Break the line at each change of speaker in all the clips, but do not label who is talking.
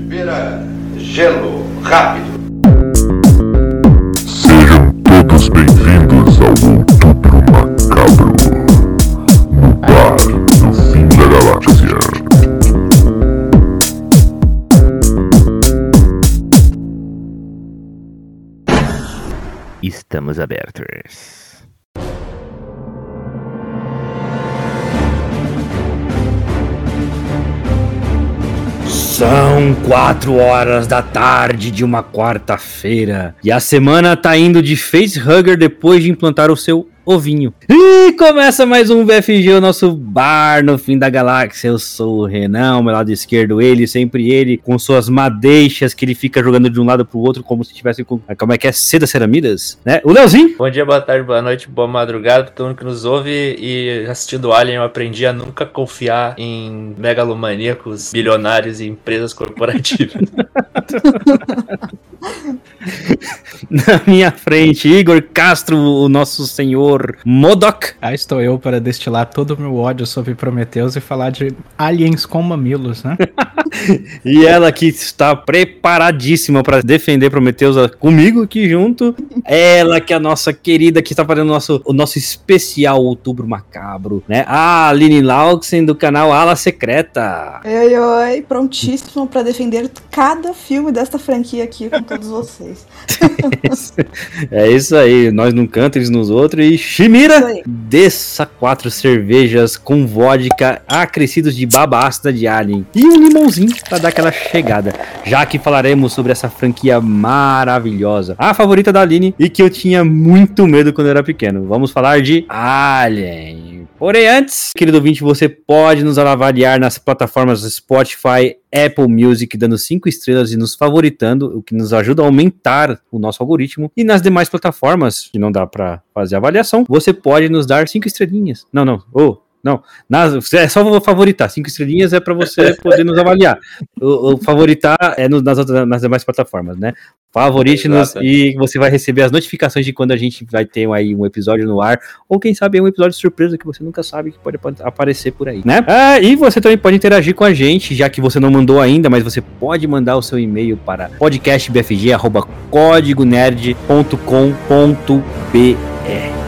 Vira gelo rápido.
Sejam todos bem-vindos ao Outubro Macabro, no bar do fim da galáxia.
Estamos abertos. São 4 horas da tarde de uma quarta-feira e a semana tá indo de facehugger depois de implantar o seu ovinho. E começa mais um BFG, o nosso bar no fim da galáxia. Eu sou o Renan, meu lado esquerdo, sempre ele, com suas madeixas que ele fica jogando de um lado pro outro como se tivesse com, como é que é, seda ceramidas, né? O Leozinho.
Bom dia, boa tarde, boa noite, boa madrugada pra todo mundo que nos ouve. E assistindo Alien eu aprendi a nunca confiar em megalomaníacos, bilionários e empresas corporativas.
Na minha frente, Igor Castro, o nosso senhor MODOK.
Estou eu para destilar todo o meu ódio sobre Prometheus e falar de aliens com mamilos, né?
E ela que está preparadíssima para defender Prometheus comigo aqui junto. Ela que é a nossa querida, que está fazendo o nosso especial Outubro Macabro, né? A Aline Lauxen do canal Ala Secreta.
Oi, prontíssimo para defender cada filme desta franquia aqui com todos vocês.
É isso aí, nós num canto, eles nos outros. E Shimira, desça 4 cervejas com vodka acrescidos de baba ácida de Alien e um limãozinho pra dar aquela chegada, já que falaremos sobre essa franquia maravilhosa, a favorita da Aline e que eu tinha muito medo quando eu era pequeno. Vamos falar de Alien. Porém, antes, querido ouvinte, você pode nos avaliar nas plataformas Spotify, Apple Music, dando 5 estrelas e nos favoritando, o que nos ajuda a aumentar o nosso algoritmo. E nas demais plataformas, que não dá pra fazer avaliação, você pode nos dar 5 estrelinhas. Não. É só favoritar. 5 estrelinhas é pra você poder nos avaliar. O favoritar é nas demais plataformas, né? Favorite-nos e você vai receber as notificações de quando a gente vai ter aí um episódio no ar, ou quem sabe um episódio surpresa que você nunca sabe que pode aparecer por aí, né? E você também pode interagir com a gente, já que você não mandou ainda, mas você pode mandar o seu e-mail para podcastbfg@codigonerd.com.br.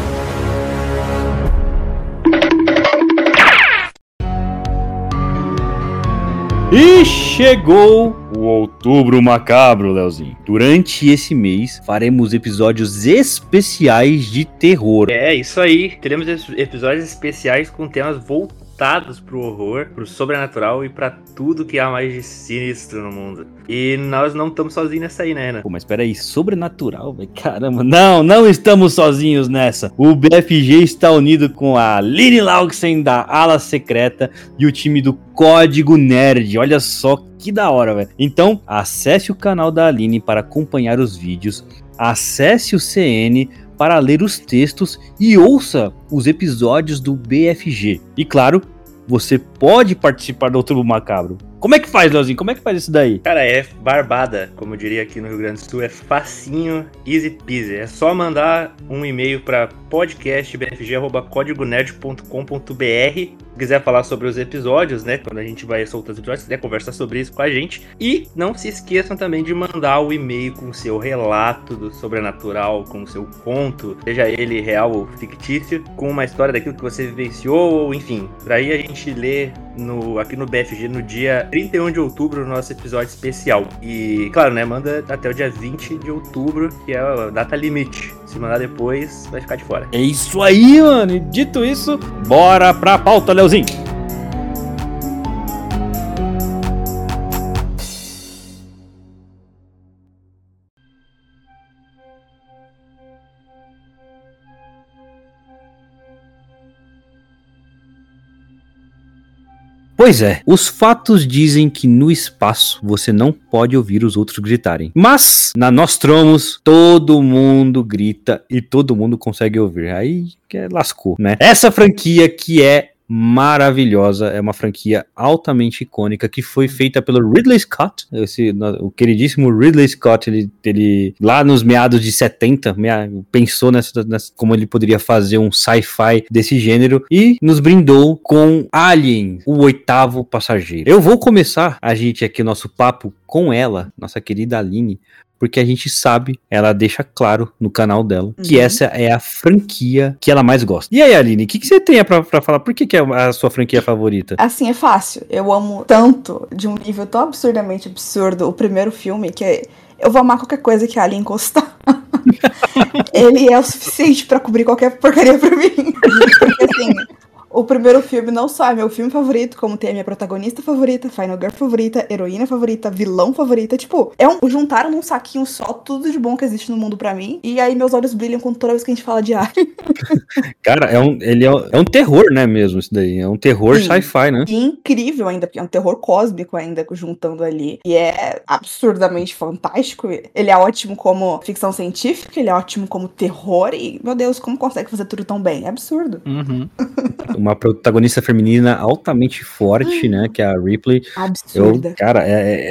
E chegou o Outubro Macabro, Leozinho. Durante esse mês, faremos episódios especiais de terror.
É, isso aí. Teremos episódios especiais com temas voltados pro horror, pro sobrenatural e pra tudo que há mais de sinistro no mundo. E nós não estamos sozinhos nessa aí, né, Renan?
Pô, mas peraí, sobrenatural, velho? Caramba, não estamos sozinhos nessa. O BFG está unido com a Aline Lauxen da Ala Secreta e o time do Código Nerd. Olha só que da hora, velho. Então, acesse o canal da Aline para acompanhar os vídeos, acesse o CN para ler os textos e ouça os episódios do BFG. E claro, você pode participar do Outubro Macabro. Como é que faz, Leozinho? Como é que faz isso daí?
Cara, é barbada, como eu diria aqui no Rio Grande do Sul, é facinho, easy peasy. É só mandar um e-mail para podcastbfg@codigonerd.com.br. Se quiser falar sobre os episódios, né, quando a gente vai soltar os episódios, se quiser conversar sobre isso com a gente. E não se esqueçam também de mandar o e-mail com o seu relato do sobrenatural, com o seu conto, seja ele real ou fictício, com uma história daquilo que você vivenciou, ou enfim. Pra aí a gente lê aqui no BFG no dia 31 de outubro, no nosso episódio especial. E, claro, né, manda até o dia 20 de outubro, que é a data limite. Se mandar depois, vai ficar de fora.
É isso aí, mano. E dito isso, bora pra pauta, Leozinho. Pois é, os fatos dizem que no espaço você não pode ouvir os outros gritarem. Mas, na Nostromos, todo mundo grita e todo mundo consegue ouvir. Aí que lascou, né? Essa franquia que é maravilhosa, é uma franquia altamente icônica que foi feita pelo Ridley Scott, o queridíssimo Ridley Scott, ele lá nos meados de 70 pensou nessa como ele poderia fazer um sci-fi desse gênero e nos brindou com Alien, o oitavo passageiro. Eu vou começar aqui o nosso papo com ela, nossa querida Aline, porque a gente sabe, ela deixa claro no canal dela, que essa é a franquia que ela mais gosta. E aí, Aline, o que você tem pra falar? Por que é a sua franquia favorita?
Assim, é fácil. Eu amo tanto, de um nível tão absurdamente absurdo, o primeiro filme, que eu vou amar qualquer coisa que a Alien encostar. Ele é o suficiente pra cobrir qualquer porcaria pra mim. Porque assim, o primeiro filme não só é meu filme favorito, como tem a minha protagonista favorita, Final Girl favorita, heroína favorita, vilão favorita. Tipo, juntaram num saquinho só tudo de bom que existe no mundo pra mim. E aí meus olhos brilham com toda vez que a gente fala de Alien.
Cara, ele é um terror, né, mesmo, isso daí. É um terror sci-fi, né?
E incrível ainda, porque é um terror cósmico ainda, juntando ali. E é absurdamente fantástico. Ele é ótimo como ficção científica, ele é ótimo como terror. E, meu Deus, como consegue fazer tudo tão bem? É absurdo.
Uma protagonista feminina altamente forte, né, que é a Ripley.
Absurda.
Cara,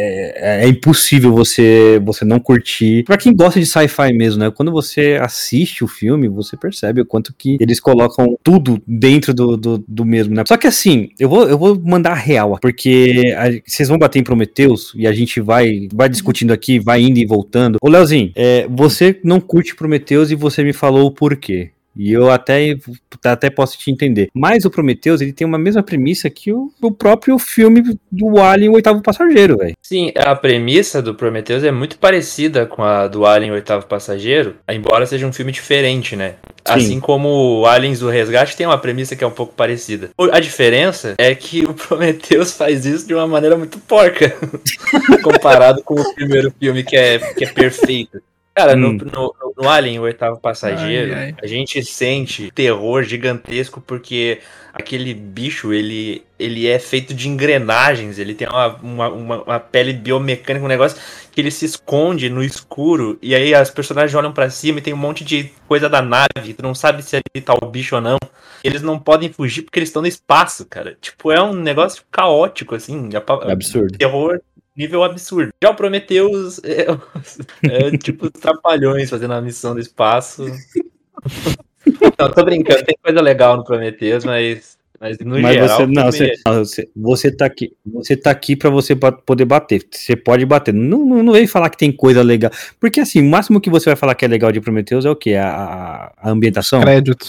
é impossível você não curtir. Pra quem gosta de sci-fi mesmo, né, quando você assiste o filme, você percebe o quanto que eles colocam tudo dentro do mesmo, né. Só que assim, eu vou mandar a real, porque vocês vão bater em Prometheus e a gente vai discutindo aqui, vai indo e voltando. Ô, Leozinho, você não curte Prometheus e você me falou o porquê. E eu até posso te entender. Mas o Prometheus, ele tem uma mesma premissa que o próprio filme do Alien, o Oitavo Passageiro, velho.
Sim, a premissa do Prometheus é muito parecida com a do Alien, o Oitavo Passageiro, embora seja um filme diferente, né?
Sim.
Assim como o Aliens do Resgate tem uma premissa que é um pouco parecida. A diferença é que o Prometheus faz isso de uma maneira muito porca, comparado com o primeiro filme que é perfeito. Cara, no Alien, o Oitavo Passageiro, a gente sente terror gigantesco porque aquele bicho, ele é feito de engrenagens, ele tem uma pele biomecânica, um negócio que ele se esconde no escuro, e aí as personagens olham pra cima e tem um monte de coisa da nave, tu não sabe se ali tá o bicho ou não. Eles não podem fugir porque eles estão no espaço, cara. Tipo, é um negócio caótico, assim.
Absurdo.
Terror nível absurdo. Já o Prometheus é tipo os Trapalhões fazendo a missão do espaço. Não, tô brincando, tem coisa legal no Prometheus, mas no geral...
Você tá aqui pra você poder bater. Você pode bater. Não vem falar que tem coisa legal. Porque assim, o máximo que você vai falar que é legal de Prometheus é o quê? A ambientação?
Créditos.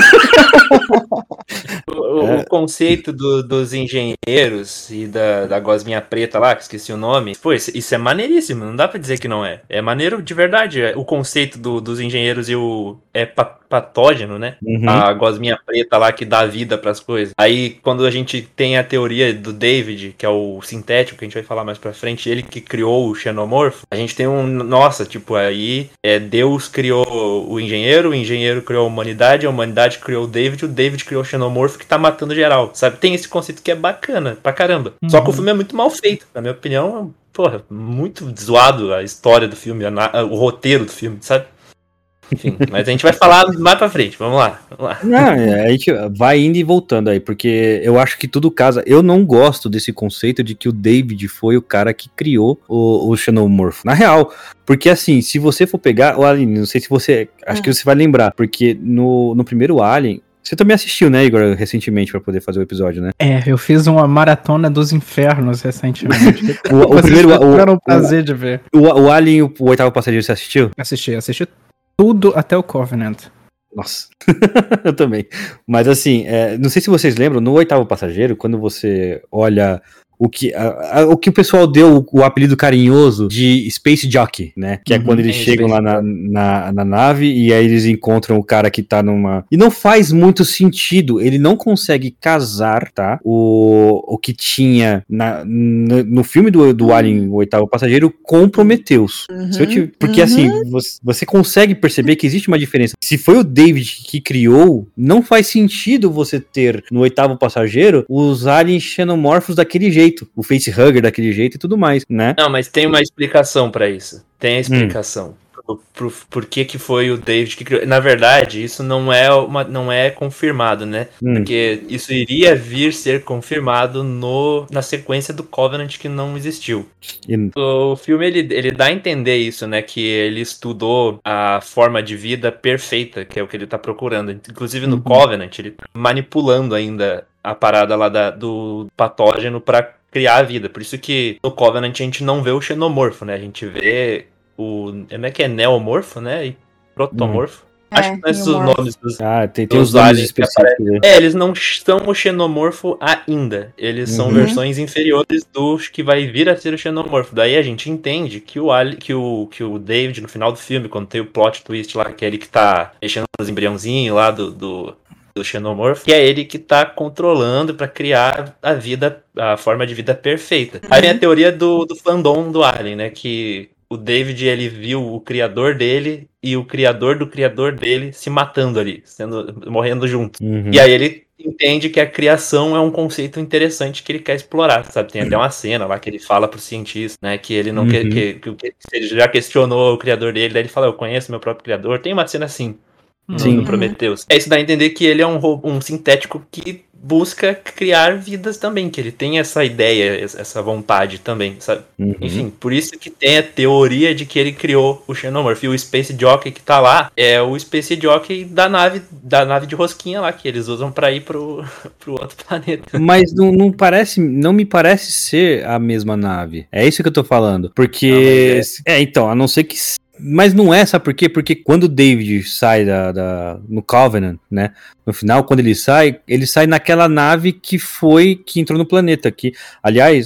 O conceito dos engenheiros e da gosminha preta lá, que esqueci o nome, pô, isso é maneiríssimo, não dá pra dizer que não é. É maneiro de verdade. O conceito dos engenheiros e o patógeno, né?
Uhum.
A gosminha preta lá que dá vida pras coisas. Aí, quando a gente tem a teoria do David, que é o sintético, que a gente vai falar mais pra frente, ele que criou o xenomorfo, a gente tem nossa, tipo, aí Deus criou o engenheiro criou a humanidade criou o David criou o xenomorfo que tá matando geral, sabe? Tem esse conceito que é bacana pra caramba. Só que o filme é muito mal feito, na minha opinião, porra, muito zoado a história do filme, o roteiro do filme, sabe? Enfim, mas a gente vai falar mais pra frente, vamos lá.
Não, a gente vai indo e voltando aí, porque eu acho que tudo casa. Eu não gosto desse conceito de que o David foi o cara que criou o xenomorfo. Na real, porque assim, se você for pegar o Alien, não sei se você, acho que você vai lembrar, porque no primeiro Alien, você também assistiu, né, Igor, recentemente pra poder fazer o episódio, né?
Eu fiz uma maratona dos infernos recentemente.
o primeiro,
tiveram o prazer de ver.
O Alien, o Oitavo Passageiro, você assistiu?
Assisti tudo até o Covenant.
Nossa, eu também. Mas assim, não sei se vocês lembram, no Oitavo Passageiro, quando você olha o que o pessoal deu o apelido carinhoso de Space Jockey, né? Que é quando eles chegam lá na nave e aí eles encontram o cara que tá numa... E não faz muito sentido, ele não consegue casar, tá? O que tinha no filme do Alien, o Oitavo Passageiro, com Prometheus. Porque assim, você consegue perceber que existe uma diferença. Se foi o David que criou, não faz sentido você ter no Oitavo Passageiro os aliens xenomorfos daquele jeito. O facehugger daquele jeito e tudo mais, né?
Não, mas tem uma explicação pra isso. Tem a explicação. por que foi o David que criou. Na verdade, isso não é confirmado, né? Porque isso iria vir ser confirmado na sequência do Covenant que não existiu. O filme, ele dá a entender isso, né? Que ele estudou a forma de vida perfeita, que é o que ele tá procurando. Inclusive no Covenant, ele tá manipulando ainda a parada lá do patógeno pra criar a vida. Por isso que no Covenant a gente não vê o xenomorfo, né? A gente vê como é que é? Neomorfo, né? E protomorfo. Acho que não é esses os nomes dos
tem
dos
os nomes
aliens que
específicos. Né?
eles não são o xenomorfo ainda. Eles são versões inferiores do que vai vir a ser o xenomorfo. Daí a gente entende que o David, no final do filme, quando tem o plot twist lá, que é ele que tá mexendo nos embriãozinhos lá do xenomorfo, que é ele que tá controlando pra criar a forma de vida perfeita. Aí vem a teoria do fandom do Alien, né? Que o David, ele viu o criador dele e o criador do criador dele se matando ali, morrendo juntos. E aí ele entende que a criação é um conceito interessante que ele quer explorar, sabe? Tem até uma cena lá que ele fala pro cientista, né? Que ele não que ele já questionou o criador dele, daí ele fala, eu conheço meu próprio criador. Tem uma cena assim no Prometheus. Isso dá a entender que ele é um sintético que busca criar vidas também, que ele tem essa ideia, essa vontade também, sabe? Enfim, por isso que tem a teoria de que ele criou o Xenomorph. E o Space Jockey que tá lá é o Space Jockey da nave de rosquinha lá, que eles usam pra ir pro outro planeta.
Mas não me parece ser a mesma nave. É isso que eu tô falando. Porque... então, a não ser que... Mas não é, sabe por quê? Porque quando o David sai no Covenant, né? No final, quando ele sai naquela nave que entrou no planeta. Que, aliás,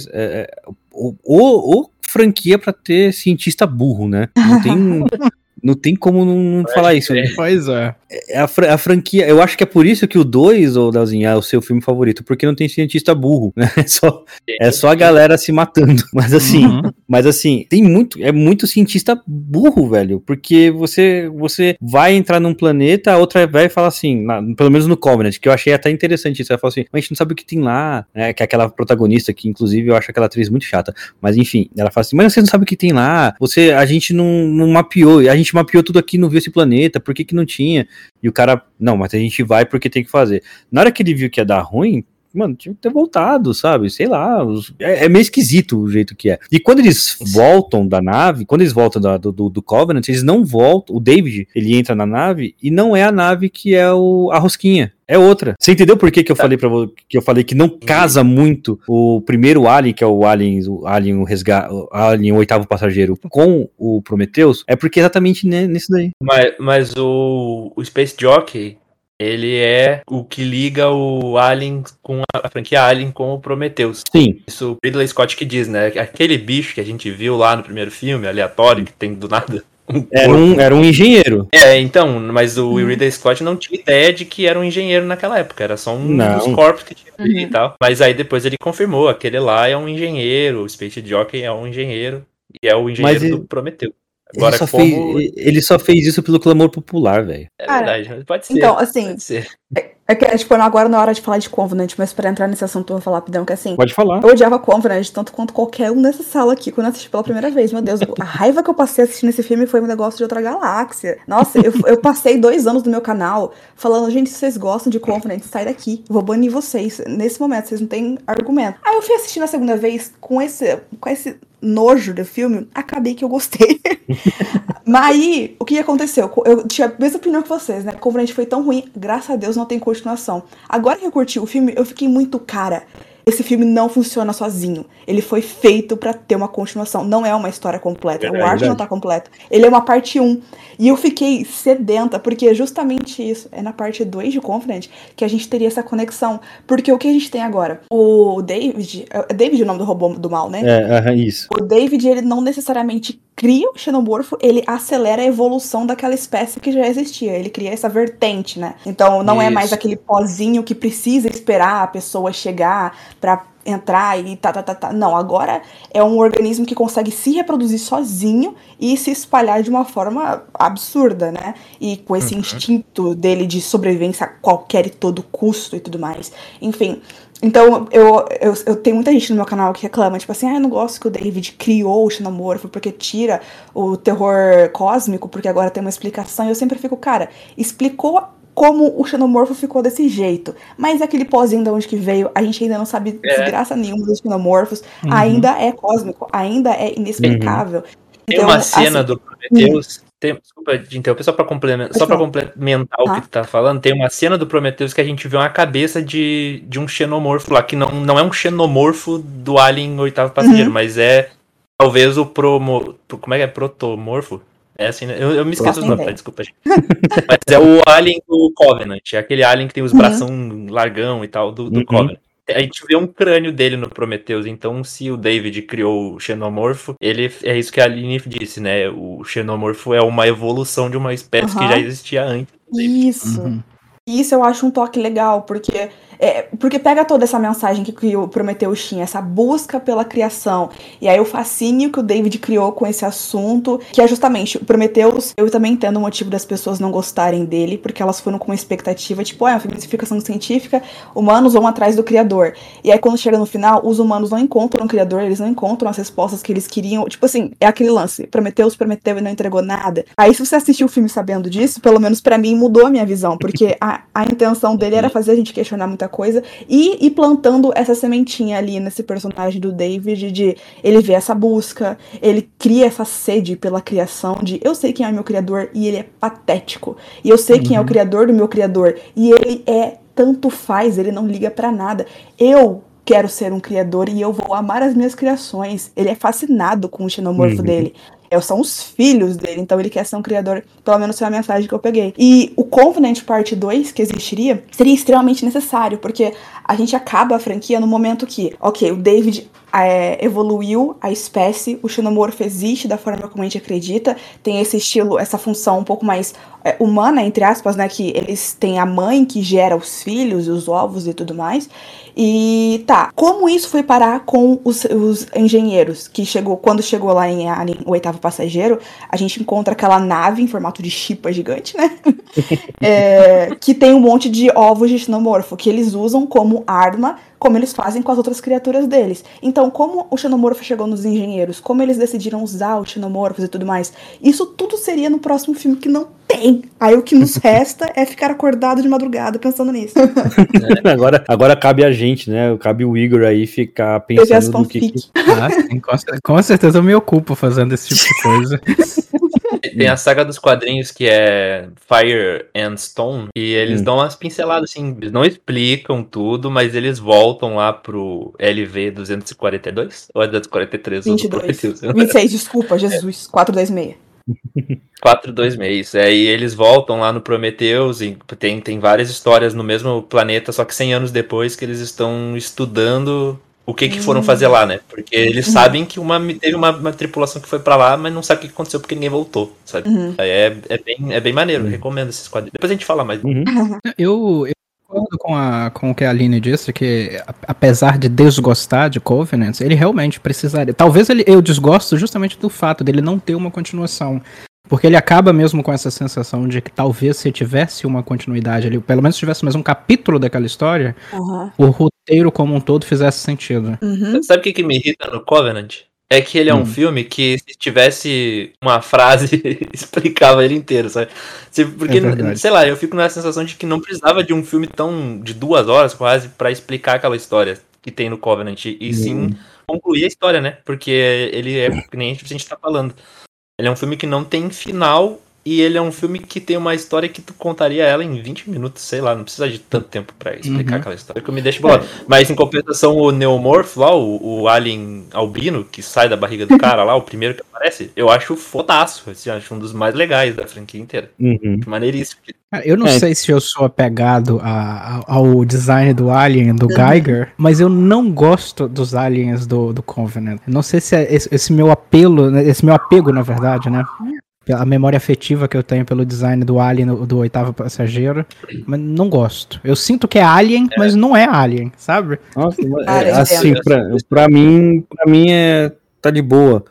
franquia pra ter cientista burro, né? Não tem como não falar isso. Né?
Pois é.
A franquia, eu acho que é por isso que o 2, ô Leozinho, é o seu filme favorito, porque não tem cientista burro, né? É só a galera se matando. Mas assim, é muito cientista burro, velho, porque você vai entrar num planeta, a outra vai falar assim, pelo menos no Covenant, que eu achei até interessante isso, ela fala assim, mas a gente não sabe o que tem lá, né? Que é aquela protagonista que, inclusive, eu acho aquela atriz muito chata, mas enfim, ela fala assim, mas você não sabe o que tem lá, a gente não mapeou, a gente mapeou tudo aqui, não viu esse planeta, por que não tinha? E o cara, não, mas a gente vai porque tem que fazer. Na hora que ele viu que ia dar ruim, mano, tinha que ter voltado, sabe? Sei lá, é meio esquisito o jeito que é. E quando eles voltam da nave, quando eles voltam do Covenant, eles não voltam, o David, ele entra na nave e não é a nave que é a rosquinha. É outra. Você entendeu por que eu falei que não casa muito o primeiro Alien, que é o Alien o oitavo passageiro, com o Prometheus? É porque é exatamente nisso daí.
Mas o Space Jockey, ele é o que liga o Alien com a franquia Alien com o Prometheus.
Sim.
Isso o Ridley Scott que diz, né? Aquele bicho que a gente viu lá no primeiro filme, aleatório, que tem do nada...
Era um engenheiro.
Então, mas o Ridley Scott não tinha ideia de que era um engenheiro naquela época, era só um dos corpos que tinha ali e tal. Mas aí depois ele confirmou, aquele lá é um engenheiro, o Space Jockey é um engenheiro, e é o engenheiro do Prometheus. Agora,
ele só fez isso pelo clamor popular, velho.
É verdade, mas pode ser.
Então, assim,
pode ser.
Tipo, agora não é hora de falar de Covenant, mas pra entrar nesse assunto eu vou falar rapidão, que assim...
Pode falar.
Eu odiava Covenant tanto quanto qualquer um nessa sala aqui, quando eu assisti pela primeira vez. Meu Deus, a raiva que eu passei assistindo esse filme foi um negócio de outra galáxia. Nossa, eu passei 2 anos no meu canal falando, gente, se vocês gostam de Covenant, sai daqui, eu vou banir vocês. Nesse momento, vocês não têm argumento. Aí eu fui assistir na segunda vez com esse nojo do filme, acabei que eu gostei. Mas aí, o que aconteceu? Eu tinha a mesma opinião que vocês, né? Covenant foi tão ruim, graças a Deus não tem continuação. Agora que eu curti o filme, eu fiquei muito, cara, esse filme não funciona sozinho. Ele foi feito pra ter uma continuação. Não é uma história completa. O arco não tá completo. Ele é uma parte 1. E eu fiquei sedenta, porque é justamente isso. É na parte 2 de Covenant que a gente teria essa conexão. Porque o que a gente tem agora? O David... É David o nome do robô do mal, né?
Isso.
O David, ele não necessariamente cria o xenomorfo, ele acelera a evolução daquela espécie que já existia. Ele cria essa vertente, né? Então não é mais aquele pozinho que precisa esperar a pessoa chegar pra entrar e tá. Não, agora é um organismo que consegue se reproduzir sozinho e se espalhar de uma forma absurda, né? E com esse instinto dele de sobrevivência a qualquer e todo custo e tudo mais. Enfim, Então, eu tenho muita gente no meu canal que reclama, tipo assim, eu não gosto que o David criou o xenomorfo porque tira o terror cósmico, porque agora tem uma explicação. E eu sempre fico, cara, explicou como o xenomorfo ficou desse jeito. Mas aquele pozinho de onde que veio, a gente ainda não sabe desgraça nenhuma dos xenomorfos. Ainda é cósmico, ainda é inexplicável.
Tem uma cena do Prometheus... Desculpa de interromper, só pra complementar o que tu tá falando, tem uma cena do Prometheus que a gente vê uma cabeça de um xenomorfo lá, que não é um xenomorfo do Alien Oitavo Passageiro, mas é talvez o como é que é? Protomorfo? É assim, né? Eu me esqueço os nomes, tá? Desculpa, gente. Mas é o Alien do Covenant, é aquele Alien que tem os bração largão e tal, do Covenant. A gente vê um crânio dele no Prometheus, então se o David criou o xenomorfo, é isso que a Aline disse, né? O xenomorfo é uma evolução de uma espécie que já existia antes.
Isso. Isso eu acho um toque legal, porque pega toda essa mensagem que o Prometheus tinha, essa busca pela criação, e aí o fascínio que o David criou com esse assunto, que é justamente o Prometheus. Eu também entendo o motivo das pessoas não gostarem dele, porque elas foram com uma expectativa, tipo, é uma filme de ficção científica, humanos vão atrás do criador, e aí quando chega no final, os humanos não encontram o criador, eles não encontram as respostas que eles queriam, tipo assim, é aquele lance, Prometheus prometeu e não entregou nada. Aí se você assistiu o filme sabendo disso, pelo menos pra mim mudou a minha visão, porque a intenção dele era fazer a gente questionar muita coisa e ir plantando essa sementinha ali nesse personagem do David, de ele ver essa busca, ele cria essa sede pela criação, de eu sei quem é o meu criador e ele é patético, e eu sei quem é o criador do meu criador e ele tanto faz, ele não liga pra nada, eu quero ser um criador e eu vou amar as minhas criações. Ele é fascinado com o xenomorfo dele. São os filhos dele, então ele quer ser um criador, pelo menos foi a mensagem que eu peguei. E o Covenant Parte 2, que existiria, seria extremamente necessário, porque a gente acaba a franquia no momento que, ok, o David evoluiu a espécie, o xenomorfo existe da forma como a gente acredita, tem esse estilo, essa função um pouco mais humana, entre aspas, né, que eles têm a mãe que gera os filhos, os ovos e tudo mais. E tá, como isso foi parar com os engenheiros, que quando chegou lá em Alien, o Oitavo Passageiro, a gente encontra aquela nave em formato de chipa gigante, né, que tem um monte de ovos de xenomorfo, que eles usam como arma, como eles fazem com as outras criaturas deles. Então, como o xenomorfo chegou nos engenheiros, como eles decidiram usar os xenomorfos e tudo mais, isso tudo seria no próximo filme, que não tem. Aí o que nos resta é ficar acordado de madrugada pensando nisso.
Agora cabe a gente, né? Cabe o Igor aí ficar pensando no que...
Com certeza eu me ocupo fazendo esse tipo de coisa.
Tem a saga dos quadrinhos que é Fire and Stone, e eles dão umas pinceladas, assim, eles não explicam tudo, mas eles voltam lá pro LV 242, ou é 243?
22. 26, desculpa, Jesus, 426.
426, e eles voltam lá no Prometheus, e tem várias histórias no mesmo planeta, só que 100 anos depois que eles estão estudando o que foram fazer lá, né? Porque eles sabem que teve uma tripulação que foi pra lá, mas não sabe o que aconteceu porque ninguém voltou, sabe? É bem maneiro, recomendo esses quadrinhos. Depois a gente fala mais.
Eu concordo com o que a Aline disse, que apesar de desgostar de Covenant, ele realmente precisaria. Talvez eu desgosto justamente do fato dele não ter uma continuação. Porque ele acaba mesmo com essa sensação de que talvez se tivesse uma continuidade ali, pelo menos se tivesse mais um capítulo daquela história, o roteiro como um todo fizesse sentido.
Sabe o que me irrita no Covenant? É que ele é um filme que, se tivesse uma frase, explicava ele inteiro, sabe? Porque, sei lá, eu fico na sensação de que não precisava de um filme de 2 horas quase pra explicar aquela história que tem no Covenant, e sim concluir a história, né? Porque ele que nem a gente tá falando. Ele é um filme que não tem final, e ele é um filme que tem uma história que tu contaria ela em 20 minutos, sei lá, não precisa de tanto tempo pra explicar aquela história, que me deixa bolado. Mas em compensação, o Neomorph lá, o alien albino, que sai da barriga do cara lá, o primeiro que aparece, eu acho fodaço, assim, acho um dos mais legais da franquia inteira. Maneiríssimo.
Eu não sei se eu sou apegado ao design do Alien, do Geiger, mas eu não gosto dos aliens do Covenant. Não sei se é esse meu apego, na verdade, né? A memória afetiva que eu tenho pelo design do Alien do Oitavo Passageiro, mas não gosto. Eu sinto que é Alien, mas não é Alien, sabe?
Nossa, assim, pra mim tá de boa.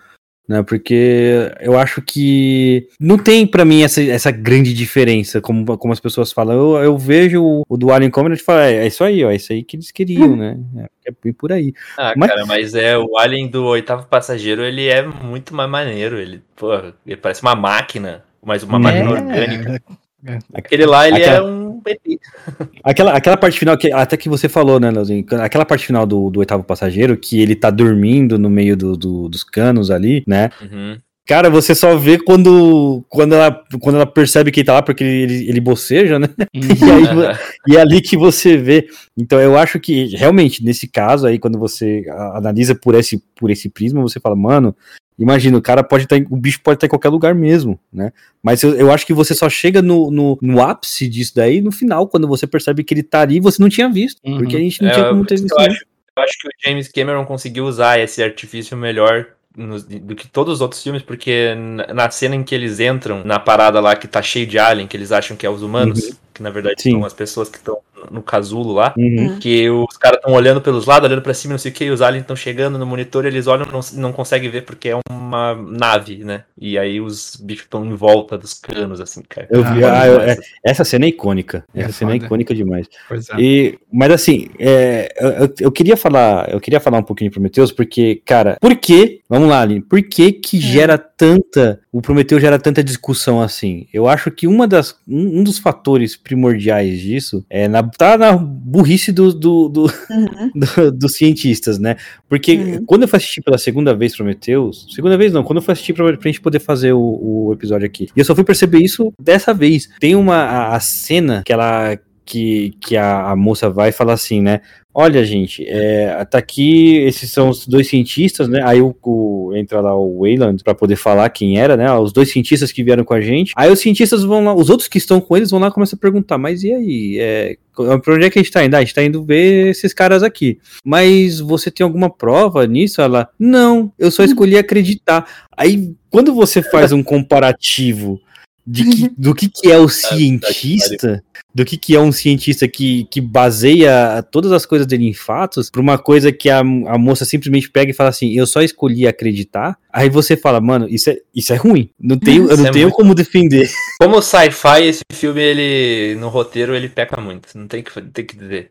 né? Porque eu acho que não tem pra mim essa grande diferença, como as pessoas falam. Eu vejo o do Alien Covenant e falo, é isso aí, ó, é isso aí que eles queriam, né? É bem por aí.
Cara, mas o Alien do Oitavo Passageiro, ele é muito mais maneiro. Ele parece uma máquina, mas uma máquina orgânica. Aquele lá, ele é um ET.
Aquela parte final, até que você falou, né, Leozinho? Aquela parte final do Oitavo Passageiro, que ele tá dormindo no meio dos canos ali, né?
Uhum.
Cara, você só vê quando ela percebe que ele tá lá, porque ele boceja, né? E é ali que você vê. Então eu acho que, realmente, nesse caso aí, quando você analisa por esse prisma, você fala, mano, imagina, o bicho pode estar em qualquer lugar mesmo, né? Mas eu acho que você só chega no ápice disso daí no final, quando você percebe que ele tá ali e você não tinha visto. Porque a gente não tinha como ter visto.
Eu acho que o James Cameron conseguiu usar esse artifício melhor do que todos os outros filmes, porque na cena em que eles entram na parada lá que tá cheio de alien, que eles acham que é os humanos, que na verdade são as pessoas que estão no casulo lá, que os caras estão olhando pelos lados, olhando pra cima, não sei o que, e os aliens estão chegando no monitor e eles olham e não conseguem ver porque é uma nave, né? E aí os bichos estão em volta dos canos, assim, cara.
Essa cena é icônica. Essa cena é icônica demais.
Pois é.
Mas assim, eu queria falar um pouquinho de Prometheus, porque, cara, vamos lá, Aline, por que o Prometheus gera tanta discussão assim? Eu acho que um dos fatores primordiais disso tá na burrice dos cientistas, né? Porque quando eu fui assistir pela segunda vez Prometheus, quando eu fui assistir pra gente poder fazer o episódio aqui, e eu só fui perceber isso dessa vez. Tem a cena que a moça vai falar assim, né? Olha, gente, tá aqui, esses são os dois cientistas, né? Aí entra lá o Weyland pra poder falar quem era, né? Os dois cientistas que vieram com a gente. Aí os cientistas vão lá, os outros que estão com eles vão lá e começam a perguntar, mas e aí? Pra onde é que a gente tá indo? A gente tá indo ver esses caras aqui. Mas você tem alguma prova nisso? Ela, não, eu só escolhi acreditar. Aí, quando você faz um comparativo do que é o cientista, do que é um cientista que baseia todas as coisas dele em fatos, pra uma coisa que a moça simplesmente pega e fala assim, eu só escolhi acreditar, aí você fala, mano, isso é ruim, eu não tenho como defender.
Como sci-fi, esse filme, ele no roteiro, ele peca muito, não tem que dizer.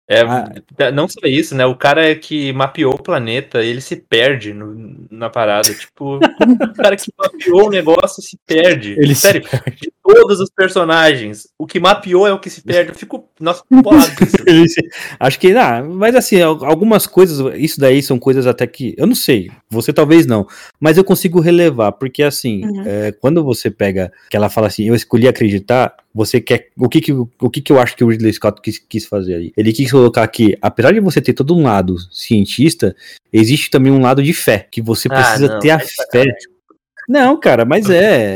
Não só isso, né? O cara que mapeou o planeta, ele se perde na parada. Tipo, o cara que mapeou o negócio se perde. Sério, de todos os personagens, o que mapeou é o que se perde. Eu fico, nossa, bolado.
Acho que, mas assim, algumas coisas, isso daí são coisas até que, eu não sei, você talvez não, mas eu consigo relevar, porque assim, quando você pega, que ela fala assim, eu escolhi acreditar, você quer, o que eu acho que o Ridley Scott quis fazer aí? Ele quis colocar que, apesar de você ter todo um lado cientista, existe também um lado de fé, que você precisa ter a fé. Não, cara, mas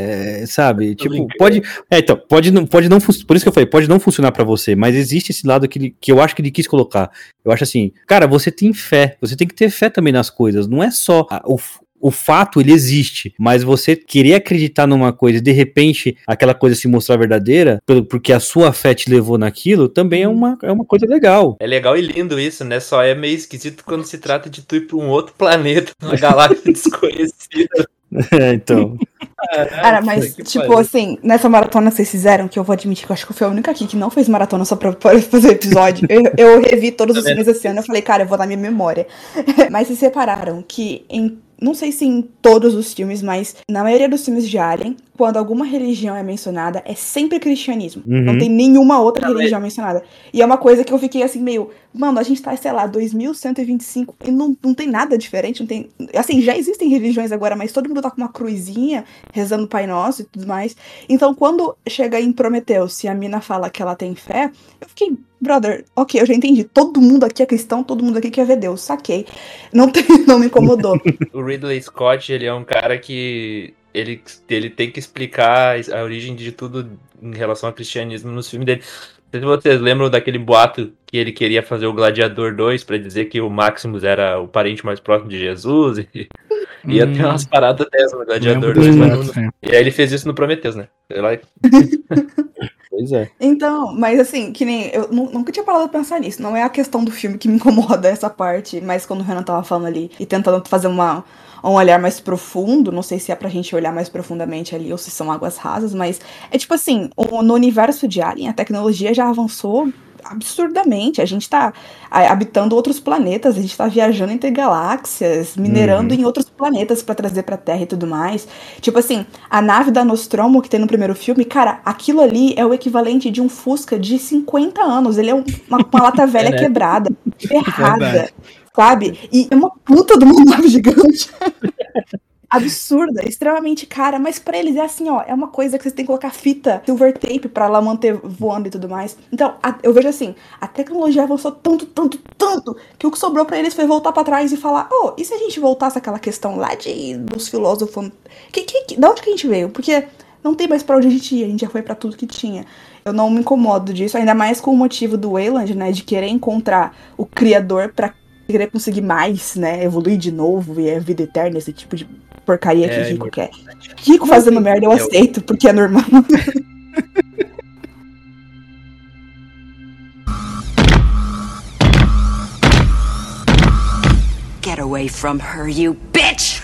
sabe, tipo, pode não funcionar, por isso que eu falei, pode não funcionar pra você, mas existe esse lado que eu acho que ele quis colocar. Eu acho assim, cara, você tem fé, você tem que ter fé também nas coisas, não é só o fato, ele existe, mas você querer acreditar numa coisa e de repente aquela coisa se mostrar verdadeira, porque a sua fé te levou naquilo, também é uma coisa legal.
É legal e lindo isso, né? Só é meio esquisito quando se trata de tu ir pra um outro planeta, uma galáxia desconhecida.
Então.
Cara, mas, tipo, assim, nessa maratona que vocês fizeram, que eu vou admitir que eu acho que eu fui a única aqui que não fez maratona só pra fazer o episódio. Eu revi todos os filmes esse ano, eu falei, cara, eu vou dar minha memória. Mas vocês separaram que não sei se em todos os filmes, mas na maioria dos filmes de Alien, quando alguma religião é mencionada, é sempre cristianismo. Não tem nenhuma outra religião mencionada. E é uma coisa que eu fiquei assim, meio... Mano, a gente tá, sei lá, 2125 e não tem nada diferente. Não tem, assim, já existem religiões agora, mas todo mundo tá com uma cruzinha, rezando o Pai Nosso e tudo mais. Então, quando chega em Prometheus, se a mina fala que ela tem fé, eu fiquei... Brother, ok, eu já entendi. Todo mundo aqui é cristão, todo mundo aqui quer ver Deus. Saquei. Não me incomodou.
O Ridley Scott, ele é um cara que... Ele tem que explicar a origem de tudo em relação ao cristianismo nos filmes dele. Não sei se vocês lembram daquele boato que ele queria fazer o Gladiador 2 pra dizer que o Maximus era o parente mais próximo de Jesus. E ia ter umas paradas dessas no Gladiador 2. E aí ele fez isso no Prometheus, né? Sei lá.
Pois é.
Então, mas assim, que nem... Eu nunca tinha parado de pensar nisso. Não é a questão do filme que me incomoda essa parte, mas quando o Renan tava falando ali e tentando fazer uma um olhar mais profundo, não sei se é pra gente olhar mais profundamente ali ou se são águas rasas, mas é tipo assim, no universo de Alien, a tecnologia já avançou absurdamente, a gente tá habitando outros planetas, a gente tá viajando entre galáxias, minerando em outros planetas pra trazer pra Terra e tudo mais. Tipo assim, a nave da Nostromo que tem no primeiro filme, cara, aquilo ali é o equivalente de um Fusca de 50 anos, ele é uma lata velha quebrada, ferrada, sabe? E é uma puta de uma nave gigante. Absurda, extremamente cara, mas pra eles é assim, ó, é uma coisa que vocês têm que colocar fita, silver tape pra ela manter voando e tudo mais. Então, eu vejo assim, a tecnologia avançou tanto, que o que sobrou pra eles foi voltar pra trás e falar, e se a gente voltasse àquela questão lá dos filósofos, da onde que a gente veio? Porque não tem mais pra onde a gente ia, a gente já foi pra tudo que tinha. Eu não me incomodo disso, ainda mais com o motivo do Weyland, né, de querer encontrar o criador pra querer conseguir mais, né, evoluir de novo e é vida eterna, esse tipo de porcaria que Rico quer. Rico fazendo merda eu aceito, porque é normal.
Get away from her, you bitch!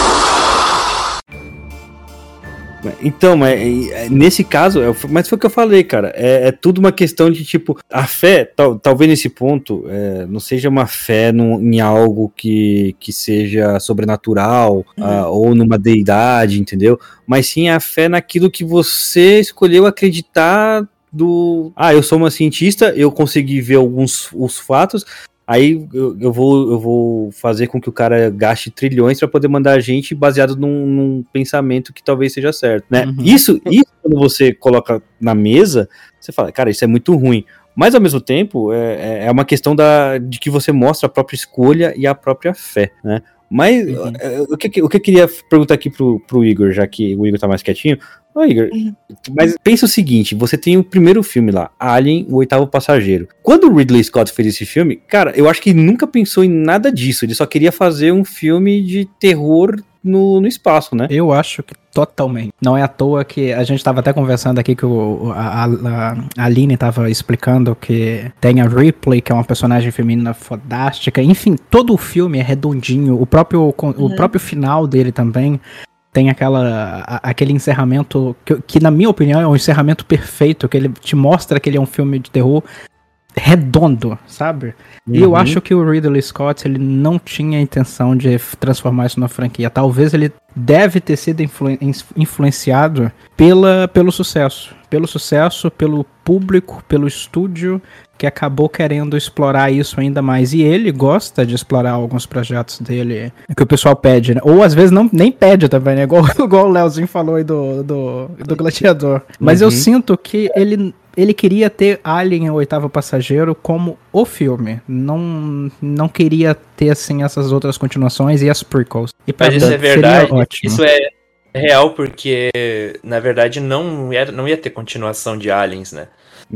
Então, mas nesse caso, mas foi o que eu falei, cara, é tudo uma questão de, tipo, a fé, talvez nesse ponto, não seja uma fé em algo que seja sobrenatural, ou numa deidade, entendeu? Mas sim a fé naquilo que você escolheu acreditar eu sou uma cientista, eu consegui ver os fatos, aí eu vou fazer com que o cara gaste trilhões para poder mandar a gente baseado num pensamento que talvez seja certo, né? Isso quando você coloca na mesa, você fala, cara, isso é muito ruim. Mas ao mesmo tempo, é uma questão de que você mostra a própria escolha e a própria fé, né? Mas o que eu queria perguntar aqui pro Igor, já que o Igor tá mais quietinho. Ô Igor, mas pensa o seguinte, você tem o primeiro filme lá, Alien, o Oitavo Passageiro. Quando o Ridley Scott fez esse filme, cara, eu acho que ele nunca pensou em nada disso, ele só queria fazer um filme de terror no espaço, né?
Eu acho que totalmente. Não é à toa que a gente tava até conversando aqui que a Aline tava explicando que tem a Ripley, que é uma personagem feminina fodástica. Enfim, todo o filme é redondinho. O próprio final dele também tem aquele encerramento que, na minha opinião, é um encerramento perfeito, que ele te mostra que ele é um filme de terror redondo, sabe? E eu acho que o Ridley Scott, ele não tinha a intenção de transformar isso numa franquia. Talvez ele deve ter sido influenciado pelo sucesso. Pelo sucesso, pelo público, pelo estúdio, que acabou querendo explorar isso ainda mais. E ele gosta de explorar alguns projetos dele, que o pessoal pede, né? Ou às vezes nem pede também, né? Igual o Leozinho falou aí do Gladiador. Mas eu sinto que ele queria ter Alien, o Oitavo Passageiro, como o filme. Não queria ter, assim, essas outras continuações e as prequels. E
mas isso é verdade, isso é real, porque, na verdade, não ia ter continuação de Aliens, né?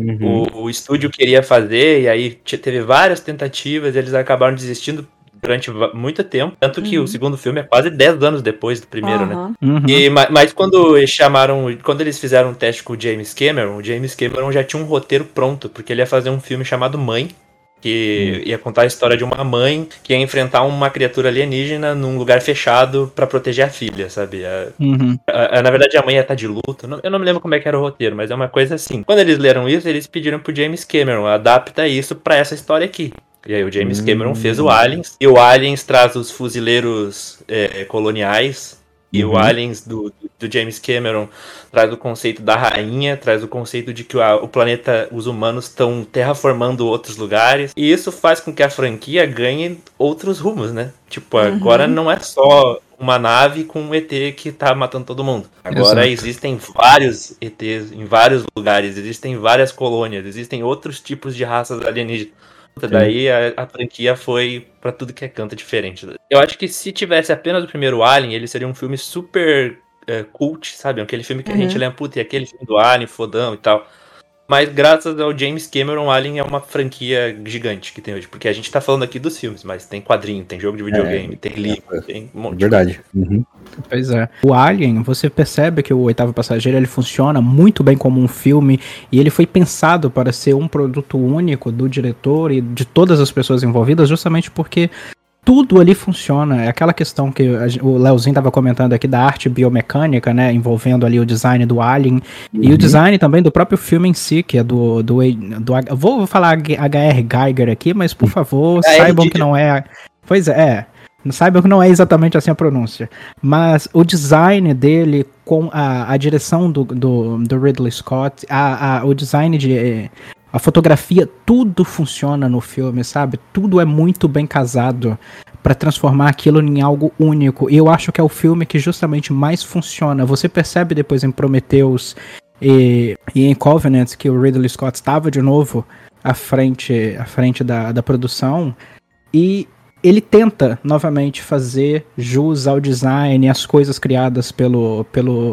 O estúdio queria fazer, e aí teve várias tentativas, eles acabaram desistindo durante muito tempo, tanto que o segundo filme é quase 10 anos depois do primeiro, né? Mas quando eles fizeram um teste com o James Cameron já tinha um roteiro pronto, porque ele ia fazer um filme chamado Mãe, que ia contar a história de uma mãe que ia enfrentar uma criatura alienígena num lugar fechado pra proteger a filha, sabe? Na verdade, a mãe ia estar de luto. Eu não me lembro como é que era o roteiro, mas é uma coisa assim. Quando eles leram isso, eles pediram pro James Cameron, adapta isso pra essa história aqui. E aí o James Cameron fez o Aliens, e o Aliens traz os fuzileiros coloniais, e o Aliens do James Cameron traz o conceito da rainha, traz o conceito de que o planeta, os humanos estão terraformando outros lugares, e isso faz com que a franquia ganhe outros rumos, né? Tipo, agora não é só uma nave com um ET que tá matando todo mundo. Agora existem vários ETs em vários lugares, existem várias colônias, existem outros tipos de raças alienígenas. Daí a franquia foi pra tudo que é canto diferente. Eu acho que se tivesse apenas o primeiro Alien, ele seria um filme super cult, sabe? Aquele filme que a gente lembra, puta, e aquele filme do Alien, fodão e tal. Mas graças ao James Cameron, Alien é uma franquia gigante que tem hoje. Porque a gente tá falando aqui dos filmes, mas tem quadrinho, tem jogo de videogame, tem livro, tem um monte de
verdade.
Pois é. O Alien, você percebe que o Oitavo Passageiro, ele funciona muito bem como um filme, e ele foi pensado para ser um produto único do diretor e de todas as pessoas envolvidas, justamente porque tudo ali funciona. É aquela questão que o Leozinho tava comentando aqui da arte biomecânica, né? Envolvendo ali o design do Alien e o design também do próprio filme em si, que é vou falar H.R. Geiger aqui, mas por favor, saibam que não é... Pois é. Saibam que não é exatamente assim a pronúncia. Mas o design dele com a direção do Ridley Scott, o design de... A fotografia, tudo funciona no filme, sabe? Tudo é muito bem casado para transformar aquilo em algo único. E eu acho que é o filme que justamente mais funciona. Você percebe depois em Prometheus e em Covenant que o Ridley Scott estava de novo à frente da produção. E ele tenta novamente fazer jus ao design e às coisas criadas pelo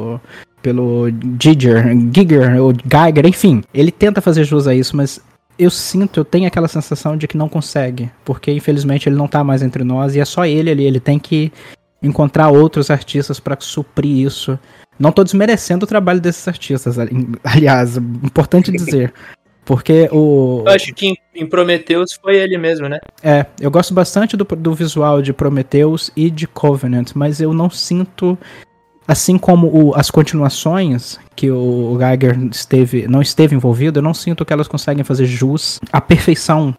Giger, ou Geiger, enfim. Ele tenta fazer jus a isso, mas eu tenho aquela sensação de que não consegue, porque infelizmente ele não tá mais entre nós e é só ele ali, ele tem que encontrar outros artistas para suprir isso. Não tô desmerecendo o trabalho desses artistas, aliás, importante dizer. Porque
eu acho que em Prometheus foi ele mesmo, né?
Eu gosto bastante do visual de Prometheus e de Covenant, mas eu não sinto... Assim como as continuações que o Geiger não esteve envolvido, eu não sinto que elas conseguem fazer jus à perfeição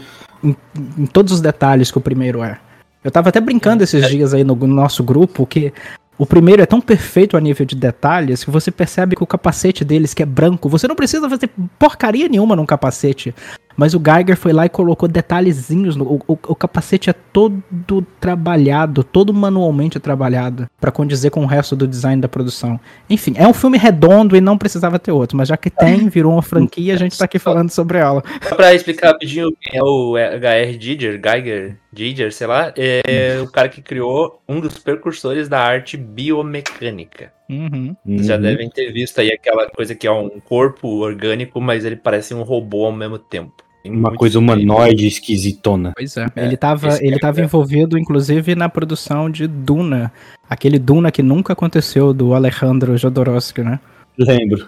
em todos os detalhes que o primeiro é. Eu tava até brincando esses dias aí no nosso grupo que o primeiro é tão perfeito a nível de detalhes que você percebe que o capacete deles, que é branco, você não precisa fazer porcaria nenhuma num capacete. Mas o Geiger foi lá e colocou detalhezinhos. O capacete é todo trabalhado, todo manualmente trabalhado, pra condizer com o resto do design da produção. Enfim, é um filme redondo e não precisava ter outro, mas já que tem, virou uma franquia, a gente tá aqui falando sobre ela.
Só pra explicar rapidinho quem é o H.R. Giger, sei lá, é o cara que criou um dos precursores da arte biomecânica. Vocês já devem ter visto aí aquela coisa que é um corpo orgânico, mas ele parece um robô ao mesmo tempo.
Uma coisa humanoide esquisitona.
Pois é. Ele tava envolvido, inclusive, na produção de Duna. Aquele Duna que nunca aconteceu, do Alejandro Jodorowsky, né?
Eu lembro.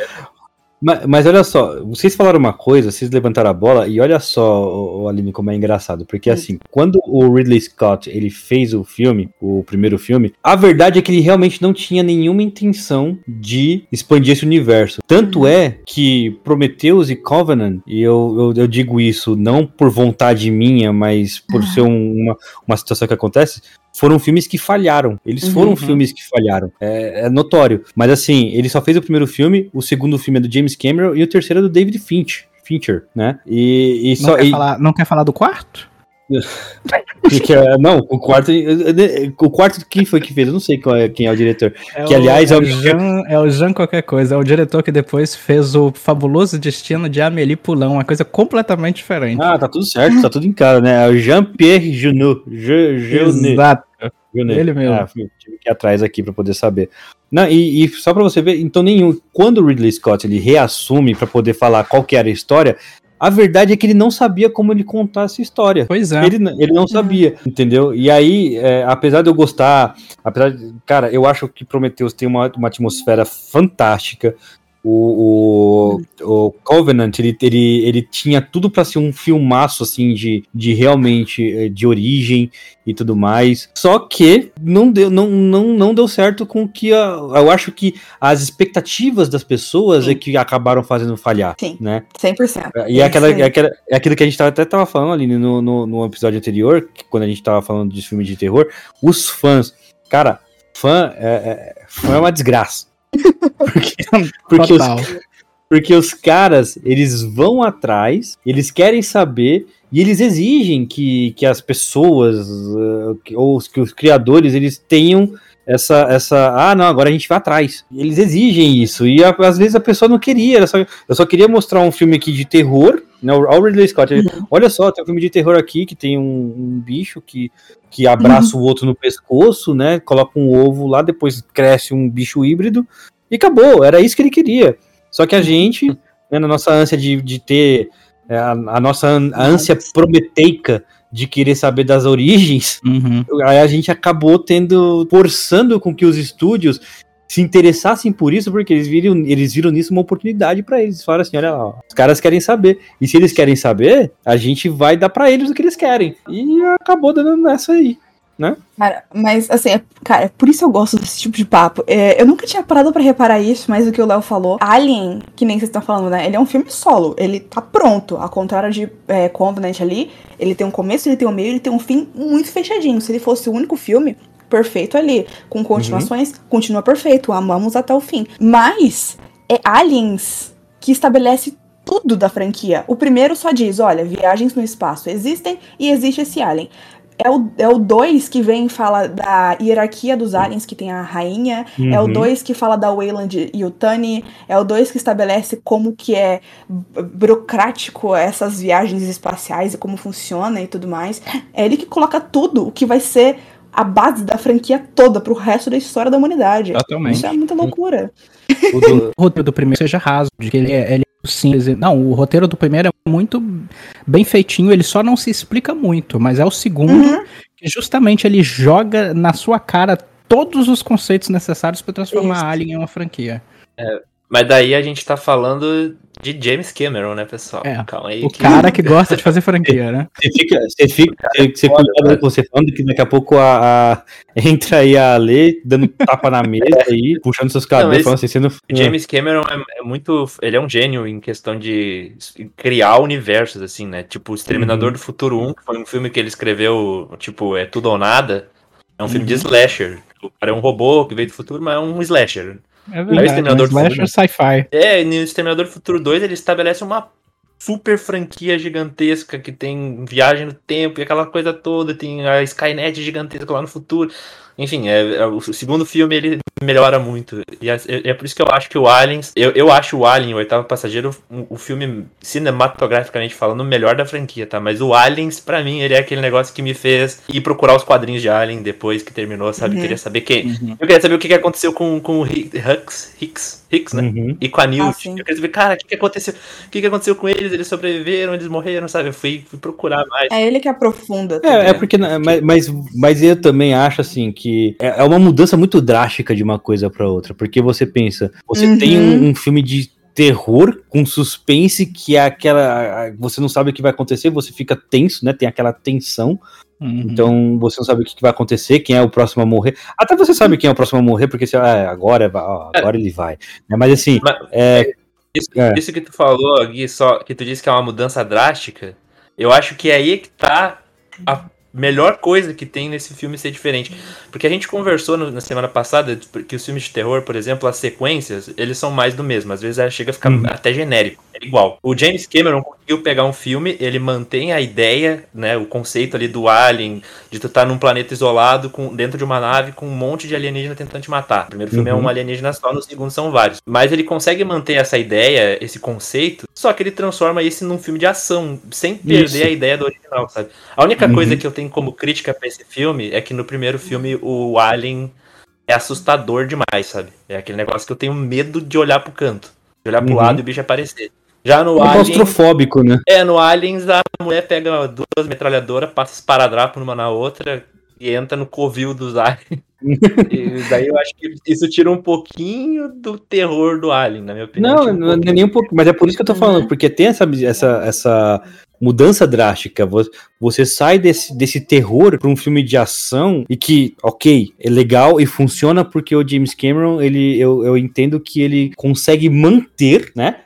Mas olha só, vocês falaram uma coisa, vocês levantaram a bola, e olha só, Aline, como é engraçado. Porque assim, quando o Ridley Scott ele fez o filme, o primeiro filme, a verdade é que ele realmente não tinha nenhuma intenção de expandir esse universo. Tanto é que Prometheus e Covenant, e eu digo isso não por vontade minha, mas por ser uma situação que acontece, foram filmes que falharam. Eles foram filmes que falharam. É notório. Mas assim, ele só fez o primeiro filme, o segundo filme é do James Cameron e o terceiro é do David Fincher, né?
Não quer falar do quarto?
Não, o quarto quem foi que fez? Eu não sei quem é o diretor.
É o Jean qualquer coisa. É o diretor que depois fez o Fabuloso Destino de Amélie Poulain, uma coisa completamente diferente.
Tá tudo certo, tá tudo em casa, né? É o Jean-Pierre Jeunet.
Exato. Ele mesmo.
Tive que ir atrás aqui pra poder saber. Não, e só pra você ver, então quando o Ridley Scott ele reassume pra poder falar qual que era a história, a verdade é que ele não sabia como ele contar essa história.
Pois é.
Ele não sabia, entendeu? E aí, apesar de eu gostar, cara, eu acho que Prometheus tem uma atmosfera fantástica. O Covenant, ele tinha tudo pra ser um filmaço, assim, de realmente, de origem e tudo mais, só que não deu certo com que, eu acho que as expectativas das pessoas é que acabaram fazendo falhar.
Sim,
né?
100%.
E é aquilo que a gente até tava falando ali no episódio anterior, quando a gente tava falando de filme de terror, os fãs, cara, fã é uma desgraça. Porque os caras, eles vão atrás, eles querem saber e eles exigem que as pessoas ou que os criadores, eles tenham não, agora a gente vai atrás. Eles exigem isso e às vezes a pessoa não queria, eu só queria mostrar um filme aqui de terror, né? O Ridley Scott, olha só, tem um filme de terror aqui que tem um bicho que abraça o outro no pescoço, né? Coloca um ovo lá, depois cresce um bicho híbrido e acabou. Era isso que ele queria. Só que a gente, né, na nossa ânsia de ter a nossa ânsia prometeica de querer saber das origens, aí a gente acabou forçando com que os estúdios se interessassem por isso, porque eles viram nisso uma oportunidade pra eles. Falaram assim, olha lá, ó, os caras querem saber. E se eles querem saber, a gente vai dar pra eles o que eles querem. E acabou dando nessa aí, né?
Cara, mas assim, cara, por isso eu gosto desse tipo de papo. Eu nunca tinha parado pra reparar isso, mas o que o Léo falou, Alien, que nem vocês estão falando, né? Ele é um filme solo, ele tá pronto. Ao contrário de Covenant ali, ele tem um começo, ele tem um meio, ele tem um fim muito fechadinho. Se ele fosse o único filme, perfeito ali. Com continuações, continua perfeito. Amamos até o fim. Mas é Aliens que estabelece tudo da franquia. O primeiro só diz, olha, viagens no espaço existem e existe esse Alien. É o 2 que vem e fala da hierarquia dos aliens, que tem a rainha. É o 2 que fala da Weyland e o Tunney. É o 2 que estabelece como que é burocrático essas viagens espaciais e como funciona e tudo mais. É ele que coloca tudo o que vai ser a base da franquia toda pro resto da história da humanidade.
Totalmente.
Isso é muita loucura.
O roteiro do primeiro seja raso, de que ele é simples. Não, o roteiro do primeiro é muito bem feitinho, ele só não se explica muito, mas é o segundo que justamente ele joga na sua cara todos os conceitos necessários para transformar Alien em uma franquia.
Mas daí a gente tá falando de James Cameron, né, pessoal? Calma aí.
O cara que gosta de fazer franquia, né?
Você cuidado com o que você falando, que daqui a pouco entra aí a Lê, dando tapa na mesa aí, puxando seus cabelos, falando assim, sendo...
James Cameron é muito... Ele é um gênio em questão de criar universos, assim, né? Tipo, O Exterminador do Futuro 1, que foi um filme que ele escreveu, tipo, é tudo ou nada. É um filme de slasher. O cara é um robô que veio do futuro, mas é um slasher.
É verdade, slasher sci-fi.
No Exterminador do Futuro 2 ele estabelece uma super franquia gigantesca que tem viagem no tempo e aquela coisa toda, tem a Skynet gigantesca lá no futuro. Enfim, o segundo filme ele melhora muito. E é por isso que eu acho que o Aliens... Eu acho o Alien, o Oitavo Passageiro, o filme, cinematograficamente falando, o melhor da franquia, tá? Mas o Aliens, pra mim, ele é aquele negócio que me fez ir procurar os quadrinhos de Alien depois que terminou, sabe? Queria saber quem... Eu queria saber o que aconteceu com o Hicks, né? E com a Newt. Eu queria saber, cara, o que aconteceu? O que aconteceu com eles? Eles sobreviveram, eles morreram, sabe? Eu fui procurar mais.
É ele que aprofunda.
Porque... Mas eu também acho, assim, que é uma mudança muito drástica de uma coisa pra outra, porque você pensa, você tem um filme de terror com suspense que é aquela, você não sabe o que vai acontecer, você fica tenso, né, tem aquela tensão, então você não sabe o que vai acontecer, quem é o próximo a morrer, até você sabe quem é o próximo a morrer, porque você, agora ele vai, mas assim...
Isso que tu falou, Gui, só que tu disse que é uma mudança drástica, eu acho que é aí que tá a melhor coisa que tem nesse filme ser diferente. Porque a gente conversou na semana passada que os filmes de terror, por exemplo, as sequências, eles são mais do mesmo. Às vezes chega a ficar até genérico. É igual. O James Cameron conseguiu pegar um filme, ele mantém a ideia, né, o conceito ali do Alien, de tu estar num planeta isolado, dentro de uma nave com um monte de alienígena tentando te matar. O primeiro filme é um alienígena só, no segundo são vários. Mas ele consegue manter essa ideia, esse conceito, só que ele transforma isso num filme de ação, sem perder a ideia do original, sabe? A única coisa que eu tenho como crítica pra esse filme é que no primeiro filme o Alien é assustador demais, sabe? É aquele negócio que eu tenho medo de olhar pro canto, de olhar pro lado e o bicho aparecer. Já no Alien...
claustrofóbico, né?
No Aliens a mulher pega 2 metralhadoras, passa esparadrapo uma na outra e entra no covil dos aliens. E daí eu acho que isso tira um pouquinho do terror do Alien, na minha opinião.
Não é nem um pouco, mas é por isso que eu tô falando, porque tem essa mudança drástica. Você sai desse terror para um filme de ação e que, ok, é legal e funciona porque o James Cameron, eu entendo que ele consegue manter, né,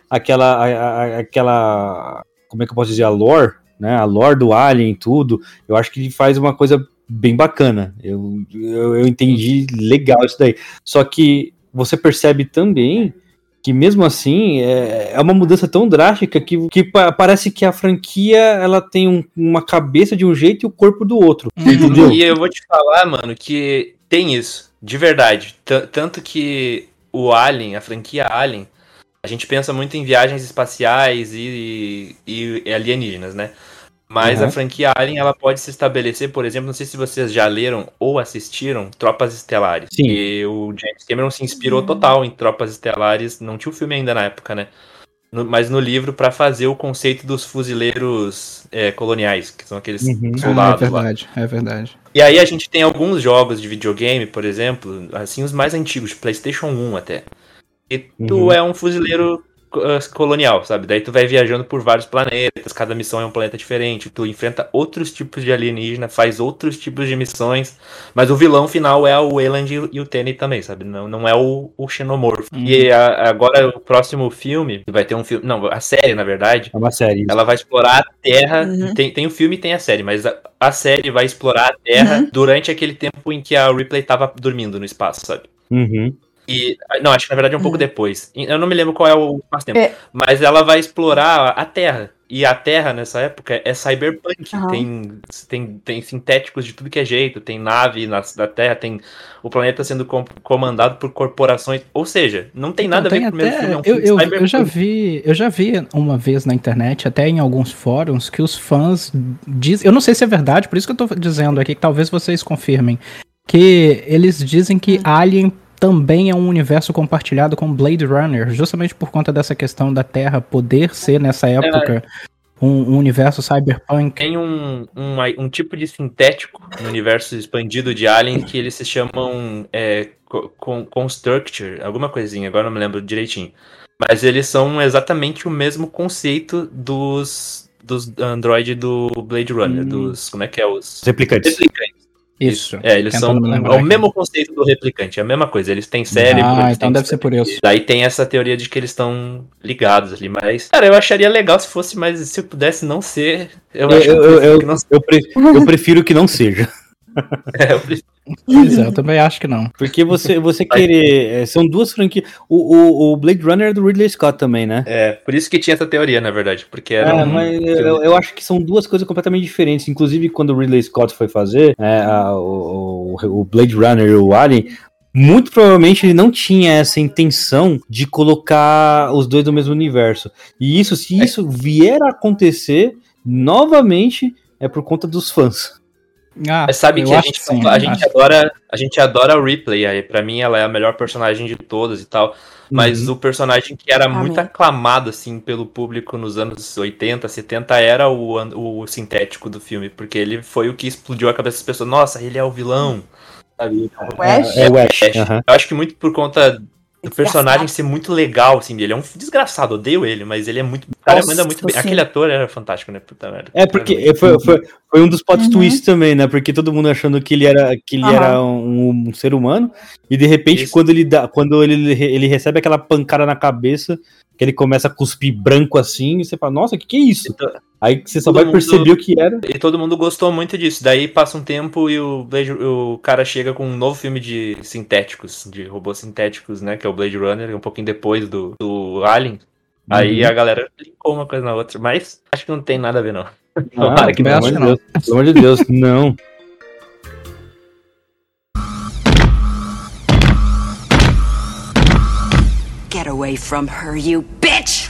aquela como é que eu posso dizer, a lore, né, a lore do Alien e tudo. Eu acho que ele faz uma coisa bem bacana, eu entendi legal isso daí, só que você percebe também que mesmo assim é uma mudança tão drástica que parece que a franquia ela tem uma cabeça de um jeito e o corpo do outro, entendeu?
E eu vou te falar, mano, que tem isso, de verdade, tanto que o Alien, a franquia Alien, a gente pensa muito em viagens espaciais e alienígenas, né? Mas a franquia Alien, ela pode se estabelecer, por exemplo, não sei se vocês já leram ou assistiram Tropas Estelares.
Sim.
E o James Cameron se inspirou total em Tropas Estelares, não tinha o filme ainda na época, né? mas no livro pra fazer o conceito dos fuzileiros coloniais, que são aqueles soldados lá.
É verdade.
E aí a gente tem alguns jogos de videogame, por exemplo, assim, os mais antigos, de PlayStation 1 até. E tu é um fuzileiro colonial, sabe? Daí tu vai viajando por vários planetas, cada missão é um planeta diferente, tu enfrenta outros tipos de alienígena, faz outros tipos de missões, mas o vilão final é o Weyland e o Tenny também, sabe? Não é o Xenomorfo. E agora o próximo filme, vai ter um filme, não, a série, na verdade,
É uma série.
ela vai explorar a Terra, tem o filme e tem a série, mas a série vai explorar a Terra durante aquele tempo em que a Ripley tava dormindo no espaço, sabe? Não, acho que na verdade é um pouco depois. Eu não me lembro qual é o espaço-tempo. Mas ela vai explorar a Terra. E a Terra, nessa época, é cyberpunk. Tem sintéticos de tudo que é jeito. Tem nave na Terra. Tem o planeta sendo comandado por corporações. Ou seja, não tem nada a ver com o primeiro filme. É um filme cyberpunk.
Eu já vi uma vez na internet, até em alguns fóruns, que os fãs dizem... Eu não sei se é verdade, por isso que eu tô dizendo aqui, que talvez vocês confirmem. Que eles dizem que Alien também é um universo compartilhado com Blade Runner, justamente por conta dessa questão da Terra poder ser, nessa época, um universo cyberpunk.
Tem um tipo de sintético no universo expandido de Alien que eles se chamam Constructure, alguma coisinha, agora não me lembro direitinho. Mas eles são exatamente o mesmo conceito dos android do Blade Runner, como é que é? Os
replicantes.
Isso.
Eles são o mesmo conceito do replicante, é a mesma coisa. Eles têm cérebro.
Então deve ser por isso.
Daí tem essa teoria de que eles estão ligados ali, mas... Cara, eu acharia legal se fosse, mas se eu pudesse não ser...
Eu prefiro que não seja.
Eu prefiro.
Pois é, eu também acho que não.
Porque você querer... São duas franquias... O Blade Runner é do Ridley Scott também, né?
Por isso que tinha essa teoria, na verdade. Porque era
mas eu acho que são duas coisas completamente diferentes. Inclusive, quando o Ridley Scott foi fazer o Blade Runner e o Alien, muito provavelmente ele não tinha essa intenção de colocar os dois no mesmo universo. E se isso vier a acontecer, novamente, é por conta dos fãs.
Sabe que a gente adora a Ripley, aí pra mim ela é a melhor personagem de todas e tal, mas o personagem que era muito aclamado assim pelo público nos anos 80, 70 era o sintético do filme, porque ele foi o que explodiu a cabeça das pessoas. Nossa, ele é o vilão, sabe?
O Ash?
É o Ash.
Eu acho que muito por conta do personagem ser muito legal, assim, ele é um desgraçado, odeio ele, mas ele é muito... O cara manda muito bem. Aquele ator era fantástico, né? Puta merda.
Porque foi um dos plot twists também, né? Porque todo mundo achando que ele era um ser humano, e de repente, quando ele recebe aquela pancada na cabeça, que ele começa a cuspir branco assim, e você fala, nossa, que é isso?
Então,
aí você só vai perceber o que era.
E todo mundo gostou muito disso. Daí passa um tempo e o cara chega com um novo filme de sintéticos, de robôs sintéticos, né? Que é o Blade Runner, um pouquinho depois do Alien. Aí a galera linkou uma coisa na outra, mas acho que não tem nada a ver, não.
Tomara que não. Pelo amor de Deus, não.
Get away from her, you bitch!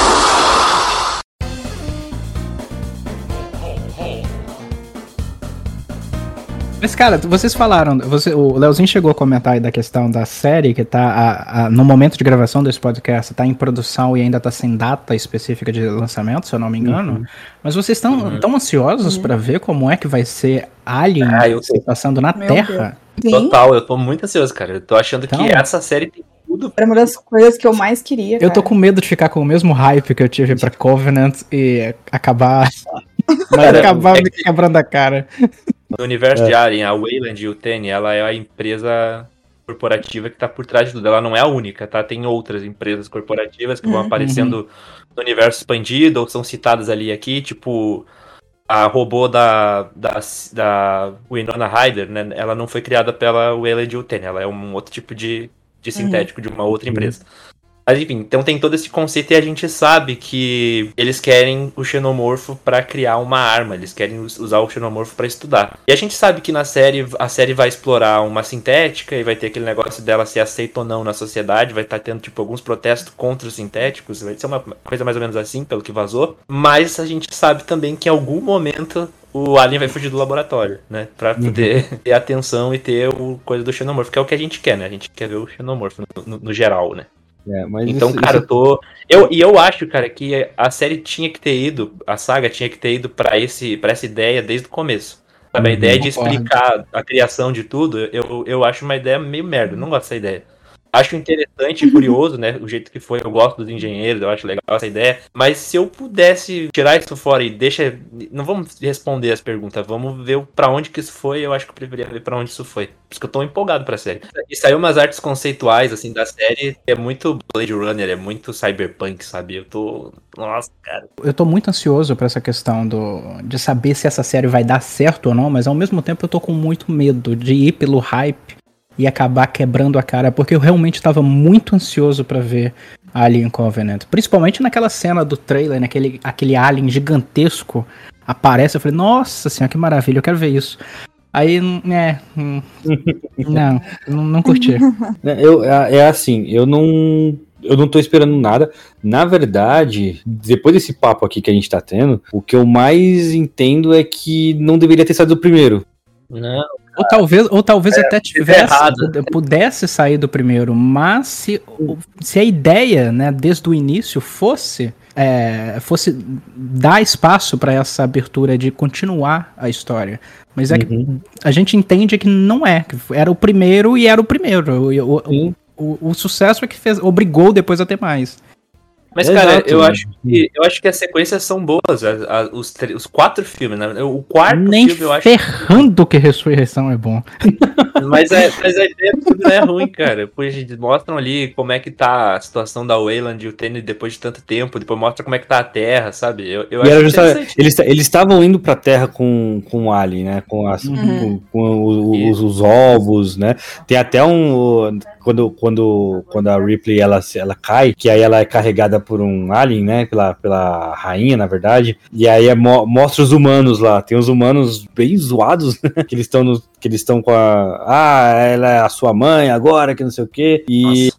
Mas, cara, vocês falaram, o Leozinho chegou a comentar aí da questão da série, que tá, no momento de gravação desse podcast, tá em produção e ainda tá sem data específica de lançamento, se eu não me engano. Mas vocês estão tão ansiosos pra ver como é que vai ser Alien se passando na Terra?
Total, eu tô muito ansioso, cara. Eu tô achando que essa série tem tudo.
Era uma das coisas que eu mais queria,
Eu tô com medo de ficar com o mesmo hype que eu tive pra Covenant e acabar me quebrando a cara.
No universo de Alien, a Weyland e o Tenny, ela é a empresa corporativa que tá por trás de tudo. Ela não é a única, tá? Tem outras empresas corporativas que vão aparecendo no universo expandido ou são citadas ali aqui, tipo a robô da Winona Ryder, né? Ela não foi criada pela Weyland e o Tenny, ela é um outro tipo de sintético de uma outra empresa. Mas enfim, então tem todo esse conceito e a gente sabe que eles querem o xenomorfo pra criar uma arma, eles querem usar o xenomorfo pra estudar. E a gente sabe que a série vai explorar uma sintética e vai ter aquele negócio dela ser aceita ou não na sociedade, vai estar tendo tipo alguns protestos contra os sintéticos, vai ser uma coisa mais ou menos assim, pelo que vazou. Mas a gente sabe também que em algum momento o Alien vai fugir do laboratório, né? Pra poder ter atenção e ter o coisa do xenomorfo, que é o que a gente quer, né? A gente quer ver o xenomorfo no geral, né?
Mas
Então, cara, eu acho, cara, que a série tinha que ter ido, a saga tinha que ter ido pra essa ideia desde o começo. Sabe, a ideia de explicar a criação de tudo, eu acho uma ideia meio merda, eu não gosto dessa ideia. Acho interessante e curioso, né, o jeito que foi, eu gosto dos engenheiros, eu acho legal essa ideia, mas se eu pudesse tirar isso fora e não vamos responder as perguntas, vamos ver pra onde que isso foi, eu acho que eu preferia ver pra onde isso foi, por isso que eu tô empolgado pra série. E saiu umas artes conceituais, assim, da série, é muito Blade Runner, é muito cyberpunk, sabe, nossa, cara.
Eu tô muito ansioso pra essa questão de saber se essa série vai dar certo ou não, mas ao mesmo tempo eu tô com muito medo de ir pelo hype e acabar quebrando a cara, porque eu realmente estava muito ansioso pra ver Alien Covenant. Principalmente naquela cena do trailer, aquele alien gigantesco aparece, eu falei, nossa senhora, que maravilha, eu quero ver isso. Aí, não curti.
Eu não tô esperando nada. Na verdade, depois desse papo aqui que a gente tá tendo, o que eu mais entendo é que não deveria ter saído do primeiro.
Não.
Ou talvez até pudesse sair do primeiro, mas se a ideia, né, desde o início fosse dar espaço para essa abertura de continuar a história. Mas é que a gente entende que não é, que era o primeiro e era o primeiro. O sucesso é que obrigou depois a ter mais.
Mas, cara, eu acho que as sequências são boas, os 4 filmes, né? O quarto
Nem
filme, eu acho.
Ferrando que Ressurreição é bom.
Mas a ideia do filme não é ruim, cara. Pois mostram ali como é que tá a situação da Weyland e o Tenny depois de tanto tempo, depois mostra como é que tá a Terra, sabe? Eu acho interessante.
Eles estavam indo pra Terra com o Alien, né? Com os ovos, né? Tem até quando a Ripley ela cai, que aí ela é carregada por um alien, né, pela rainha, na verdade, e aí mostra os humanos lá, tem os humanos bem zoados, né, que eles estão com ela é a sua mãe agora, que não sei o quê, e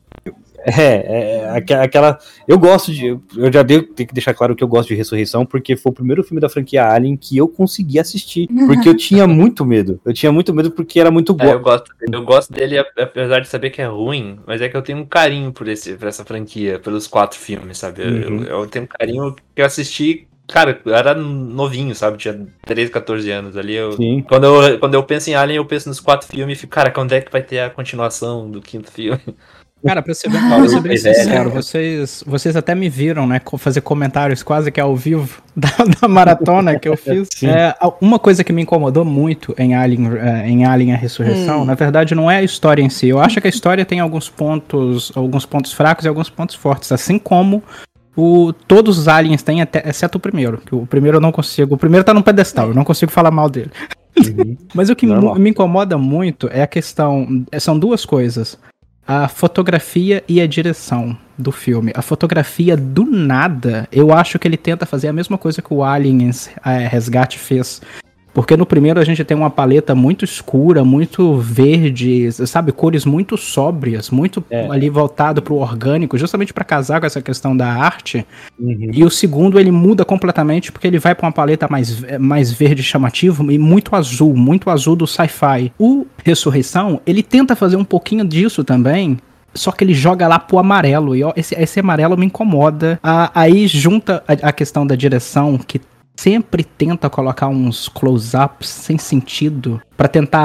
aquela. Eu já tenho que deixar claro que eu gosto de Ressurreição, porque foi o primeiro filme da franquia Alien que eu consegui assistir. Porque eu tinha muito medo. Porque era muito
bom. Eu gosto dele, apesar de saber que é ruim, mas é que eu tenho um carinho por essa franquia, pelos 4 filmes, sabe? Eu tenho um carinho que eu assisti. Cara, eu era novinho, sabe? Tinha 13, 14 anos ali. Quando eu penso em Alien, eu penso nos 4 filmes e fico, cara, quando é que vai ter a continuação do 5º filme?
Cara, pra ser bem sincero, vocês até me viram, né, fazer comentários quase que ao vivo da maratona que eu fiz. Uma coisa que me incomodou muito em Alien a Ressurreição, na verdade, não é a história em si. Eu acho que a história tem alguns pontos fracos e alguns pontos fortes, assim como todos os aliens têm, exceto o primeiro, que o primeiro eu não consigo. O primeiro tá num pedestal, eu não consigo falar mal dele. Mas o que me incomoda muito é a questão. São duas coisas. A fotografia e a direção do filme. A fotografia, do nada, eu acho que ele tenta fazer a mesma coisa que o Aliens Resgate fez. Porque no primeiro a gente tem uma paleta muito escura, muito verde, sabe? Cores muito sóbrias, muito ali voltado pro orgânico, justamente para casar com essa questão da arte. E o segundo ele muda completamente porque ele vai para uma paleta mais verde chamativo e muito azul do sci-fi. O Ressurreição, ele tenta fazer um pouquinho disso também, só que ele joga lá pro amarelo, e esse amarelo me incomoda. Aí junta a questão da direção, que sempre tenta colocar uns close-ups sem sentido para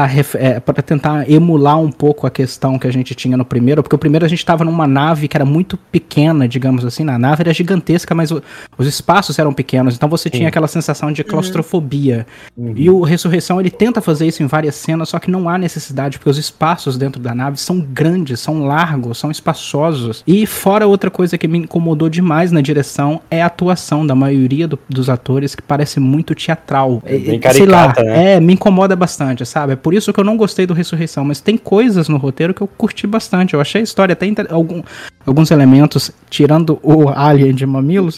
tentar emular um pouco a questão que a gente tinha no primeiro, porque o primeiro a gente estava numa nave que era muito pequena, digamos assim, a nave era gigantesca, mas os espaços eram pequenos, então você tinha aquela sensação de claustrofobia. E o Ressurreição, ele tenta fazer isso em várias cenas, só que não há necessidade, porque os espaços dentro da nave são grandes, são largos, são espaçosos. E fora outra coisa que me incomodou demais na direção é a atuação da maioria dos atores, que parece muito teatral.
Bem caricata, né?
Me incomoda bastante, sabe? É por isso que eu não gostei do Ressurreição, mas tem coisas no roteiro que eu curti bastante. Eu achei a história até alguns elementos, tirando o alien de mamilos,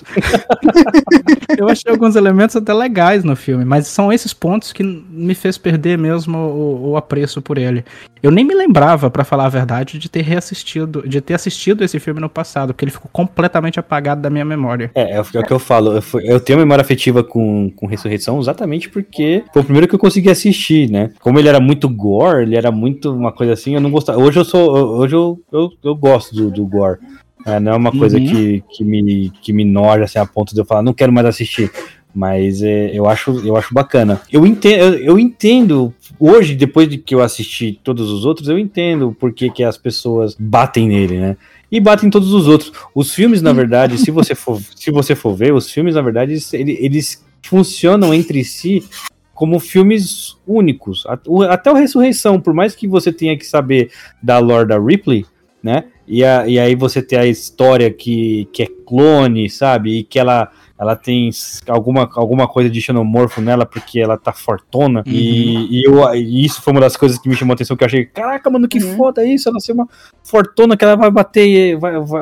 eu achei alguns elementos até legais no filme, mas são esses pontos que me fez perder mesmo o apreço por ele. Eu nem me lembrava, pra falar a verdade, de ter assistido esse filme no passado, porque ele ficou completamente apagado da minha memória.
É o que eu falo, eu tenho memória afetiva com Ressurreição exatamente porque foi o primeiro que eu consegui assistir, né? Como ele era muito gore, ele era muito uma coisa assim, eu não gostava. Hoje eu gosto do gore. Não é uma coisa que me noja, assim, a ponto de eu falar, não quero mais assistir. Mas eu acho bacana. Eu entendo, hoje, depois de que eu assisti todos os outros, eu entendo por que as pessoas batem nele, né? E batem em todos os outros. Os filmes, na verdade, se você for ver, os filmes, na verdade, eles funcionam entre si como filmes únicos. Até o Ressurreição, por mais que você tenha que saber da lore da Ripley, né? E aí você tem a história que é clone, sabe? E que ela tem alguma coisa de xenomorfo nela, porque ela tá fortona. E isso foi uma das coisas que me chamou a atenção, que eu achei, caraca, mano, que foda isso, ela ser uma fortona que ela vai bater,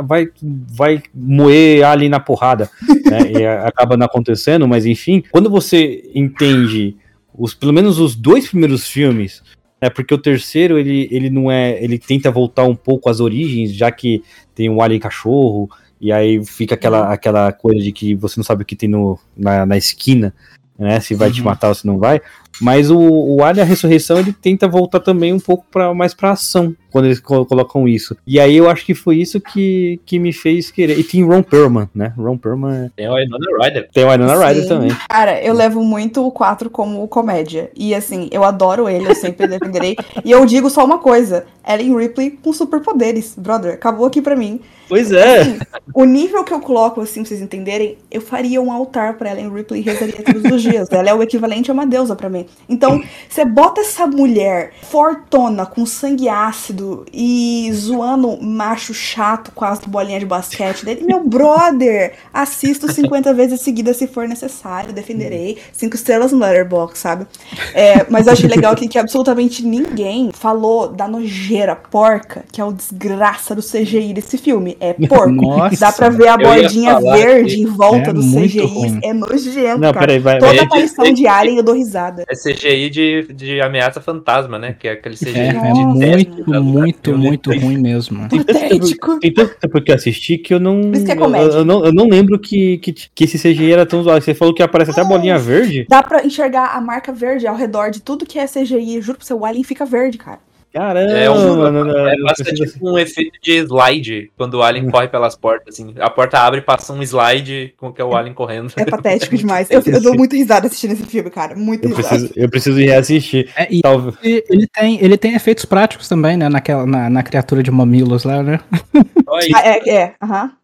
vai moer ali na porrada, né? E acaba não acontecendo, mas enfim, quando você entende pelo menos os 2 primeiros filmes, porque o terceiro, ele não ele tenta voltar um pouco às origens, já que tem um alien cachorro, e aí fica aquela coisa de que você não sabe o que tem na esquina, né? Se vai te matar ou se não vai. Mas o Alien, a Ressurreição, ele tenta voltar também um pouco mais pra ação, quando eles colocam isso. E aí eu acho que foi isso que me fez querer. E tem Ron Perlman, né? Ron Perlman...
Tem o Winona Ryder.
Tem o Winona Ryder também.
Cara, eu levo muito o 4 como comédia. E assim, eu adoro ele, eu sempre defenderei. E eu digo só uma coisa. Ellen Ripley com superpoderes, brother. Acabou aqui pra mim.
Pois é.
Assim, o nível que eu coloco, assim, pra vocês entenderem, eu faria um altar pra Ellen Ripley e rezaria todos os dias. Ela é o equivalente a uma deusa pra mim. Então, você bota essa mulher fortona, com sangue ácido e zoando macho chato com as bolinhas de basquete dele. Meu brother, assisto 50 vezes seguidas se for necessário, defenderei. 5 estrelas no Letterboxd, sabe? Mas eu achei legal que absolutamente ninguém falou da nojeira porca, que é o desgraça do CGI desse filme. É porco.
Nossa,
dá pra ver a bordinha verde em volta do
muito
CGI.
ruim.
É nojento,
Não,
cara.
peraí,
Toda aparição de Alien eu dou risada.
É CGI de ameaça fantasma, né? Que é aquele CGI.
Muito ruim mesmo.
Patético.
Tem tanto tempo que eu assisti que eu não.
Por isso que é comédia.
Eu não lembro que esse CGI era tão zoado. Você falou que aparece até a bolinha verde?
Dá pra enxergar a marca verde ao redor de tudo que é CGI. Juro pro seu, o Alien fica verde, cara.
Caramba!
Passa tipo um efeito de slide quando o Alien corre pelas portas, assim. A porta abre e passa um slide com que é o Alien correndo.
É patético demais. Eu dou muito risada assistindo esse filme, cara. Muito risada.
Eu preciso reassistir.
Ele tem efeitos práticos também, né? Na criatura de mamilos lá, né?
Aham.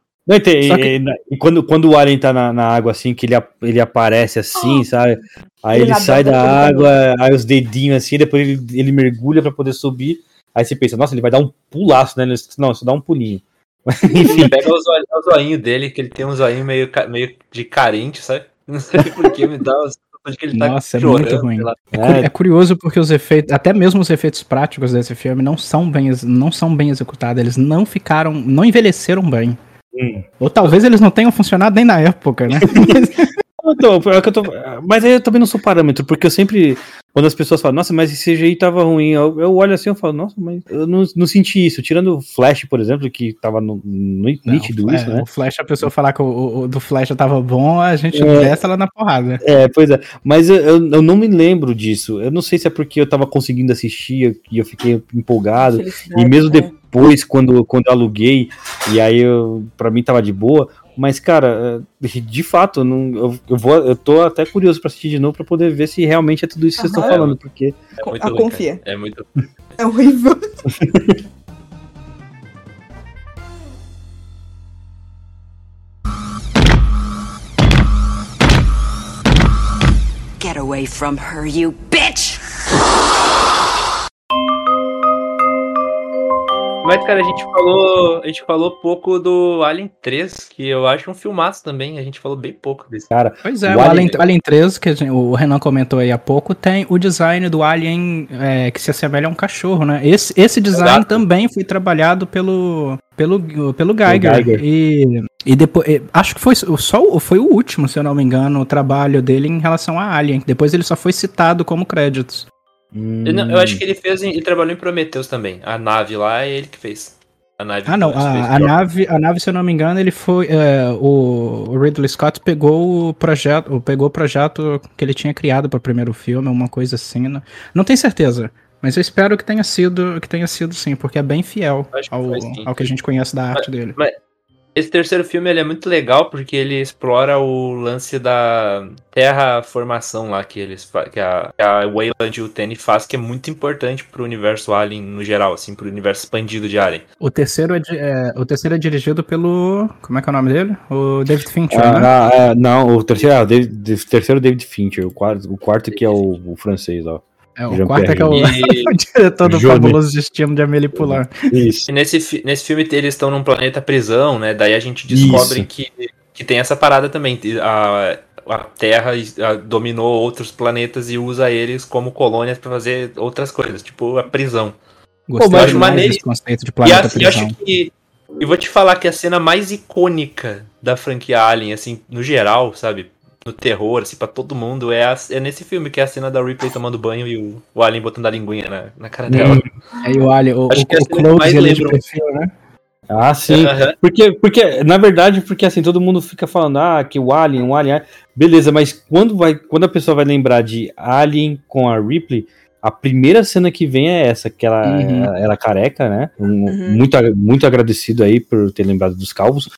E quando o Alien tá na água assim, que ele aparece assim, sabe? Aí ele sai da água, aí os dedinhos assim, depois ele mergulha pra poder subir. Aí você pensa, nossa, ele vai dar um pulaço, né? Não, só dá um pulinho.
Enfim, pega o zoinho dele, que ele tem um zoinho meio de carente, sabe? Não sei porque me dá de que ele
nossa,
tá chorando,
é muito ruim.
lá.
É curioso porque os efeitos, até mesmo os efeitos práticos desse filme não são bem executados, eles não envelheceram bem. Ou talvez eles não tenham funcionado nem na época, né?
Mas aí eu também não sou parâmetro, porque eu sempre, quando as pessoas falam, nossa, mas esse CGI tava ruim, eu olho assim e falo, nossa, mas eu não senti isso. Tirando o Flash, por exemplo, que tava nítido isso, né?
O Flash, a pessoa falar que o do Flash tava bom, a gente desce ela na porrada.
Pois é. Mas eu não me lembro disso. Eu não sei se é porque eu tava conseguindo assistir e eu fiquei empolgado. E mesmo depois, quando eu aluguei, e aí pra mim tava de boa. Mas, cara, de fato, eu tô até curioso pra assistir de novo pra poder ver se realmente é tudo isso que vocês estão falando, porque...
É muito ruim,
confia.
Cara. É muito...
É horrível.
Get away from her, you bitch!
Mas, cara, a gente falou pouco do Alien 3, que eu acho um filmaço também. A gente falou bem pouco desse.
Cara,
pois é, o Alien 3, que o Renan comentou aí há pouco, tem o design do Alien que se assemelha a um cachorro, né? Esse design Exato. Também foi trabalhado pelo Geiger. E depois, acho que foi o último, se eu não me engano, o trabalho dele em relação a Alien. Depois ele só foi citado como créditos.
Eu acho que ele trabalhou em Prometheus também. A nave lá é ele que fez. A nave,
a nave, se eu não me engano, ele foi. O Ridley Scott pegou o projeto que ele tinha criado para o primeiro filme, uma coisa assim. Não tenho certeza. Mas eu espero que tenha sido sim, porque é bem fiel ao que a gente conhece da arte dele.
Esse terceiro filme ele é muito legal porque ele explora o lance da terraformação lá que a Weyland e o Tenny faz, que é muito importante pro universo Alien no geral, assim, pro universo expandido de Alien.
O terceiro é dirigido pelo... Como é que é o nome dele? O David Fincher, né?
Não, o terceiro David Fincher, o quarto que é o francês, ó.
O quarto é que é o diretor do Fabuloso Destino de Amélie Poulain.
Isso. E nesse filme eles estão num planeta prisão, né? Daí a gente descobre que tem essa parada também. A Terra dominou outros planetas e usa eles como colônias pra fazer outras coisas, tipo a prisão.
Gostei demais desse conceito de planeta prisão.
Eu vou te falar que a cena mais icônica da franquia Alien, assim, no geral, sabe? No terror, assim, pra todo mundo, é nesse filme, que é a cena da Ripley tomando banho e o Alien botando a linguinha na cara dela.
Aí o Alien, o close ali de perfil, né?
Ah, sim. Porque, na verdade, assim, todo mundo fica falando, que o Alien, beleza, mas quando a pessoa vai lembrar de Alien com a Ripley, a primeira cena que vem é essa, que ela careca, né? Muito agradecido aí por ter lembrado dos calvos.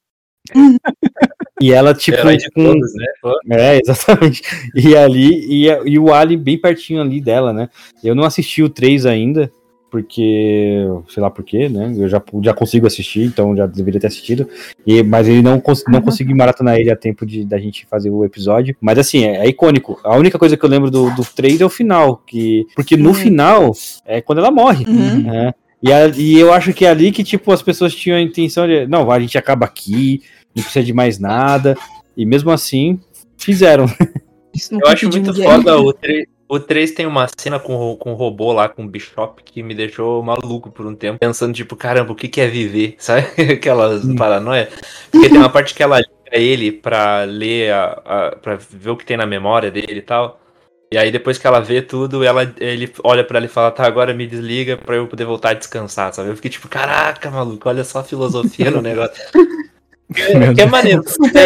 E ela, tipo, todos, né? Exatamente. E ali, e o Alien bem pertinho ali dela, né? Eu não assisti o 3 ainda, porque, sei lá por quê, né? Eu já consigo assistir, então já deveria ter assistido. Mas ele não consegui maratonar ele a tempo da gente fazer o episódio. Mas assim, é icônico. A única coisa que eu lembro do 3 é o final. Porque no final é quando ela morre. Né? E eu acho que é ali que, tipo, as pessoas tinham a intenção de, não, a gente acaba aqui, não precisa de mais nada. E mesmo assim, fizeram.
Eu acho muito foda o 3 tem uma cena com o robô lá, com o Bishop, que me deixou maluco por um tempo, pensando, tipo, caramba, o que é viver? Sabe? Aquelas paranoia. Porque tem uma parte que ela liga ele pra ler, pra ver o que tem na memória dele e tal. E aí depois que ela vê tudo, ele olha pra ela e fala, tá, agora me desliga pra eu poder voltar a descansar, sabe? Eu fiquei tipo, caraca, maluco, olha só a filosofia no negócio. Que é maneiro.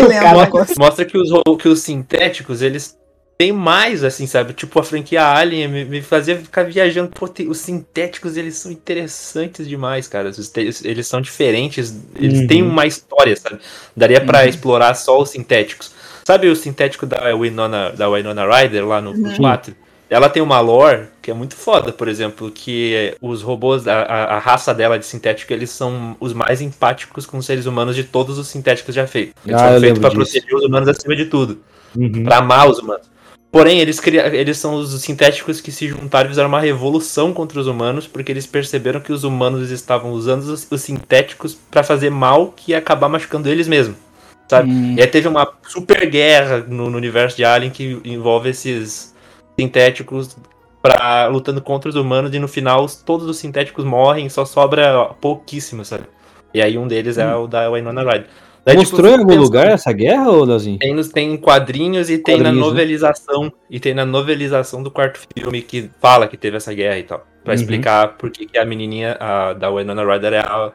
Mostra que os sintéticos, eles têm mais, assim, sabe? Tipo, a franquia Alien me fazia ficar viajando. Pô, os sintéticos, eles são interessantes demais, cara. Eles são diferentes, eles têm uma história, sabe? Daria pra explorar só os sintéticos. Sabe o sintético da Winona Ryder lá no 4? Ela tem uma lore que é muito foda, por exemplo, que os robôs, a raça dela de sintético, eles são os mais empáticos com os seres humanos de todos os sintéticos já feitos. Eles são feitos pra proteger os humanos acima de tudo. Pra amar os humanos. Porém, eles são os sintéticos que se juntaram e fizeram uma revolução contra os humanos, porque eles perceberam que os humanos estavam usando os sintéticos pra fazer mal, que ia acabar machucando eles mesmos. Sabe? E aí teve uma super guerra no universo de Alien que envolve esses sintéticos lutando contra os humanos, e no final todos os sintéticos morrem, só sobra pouquíssimo, sabe? E aí um deles é o da Winona Ryder. Daí,
mostrou em algum lugar essa guerra, ô Leozinho?
Tem quadrinhos e tem na novelização, e tem na novelização do quarto filme que fala que teve essa guerra e tal. Pra explicar por que a menininha da Winona Ryder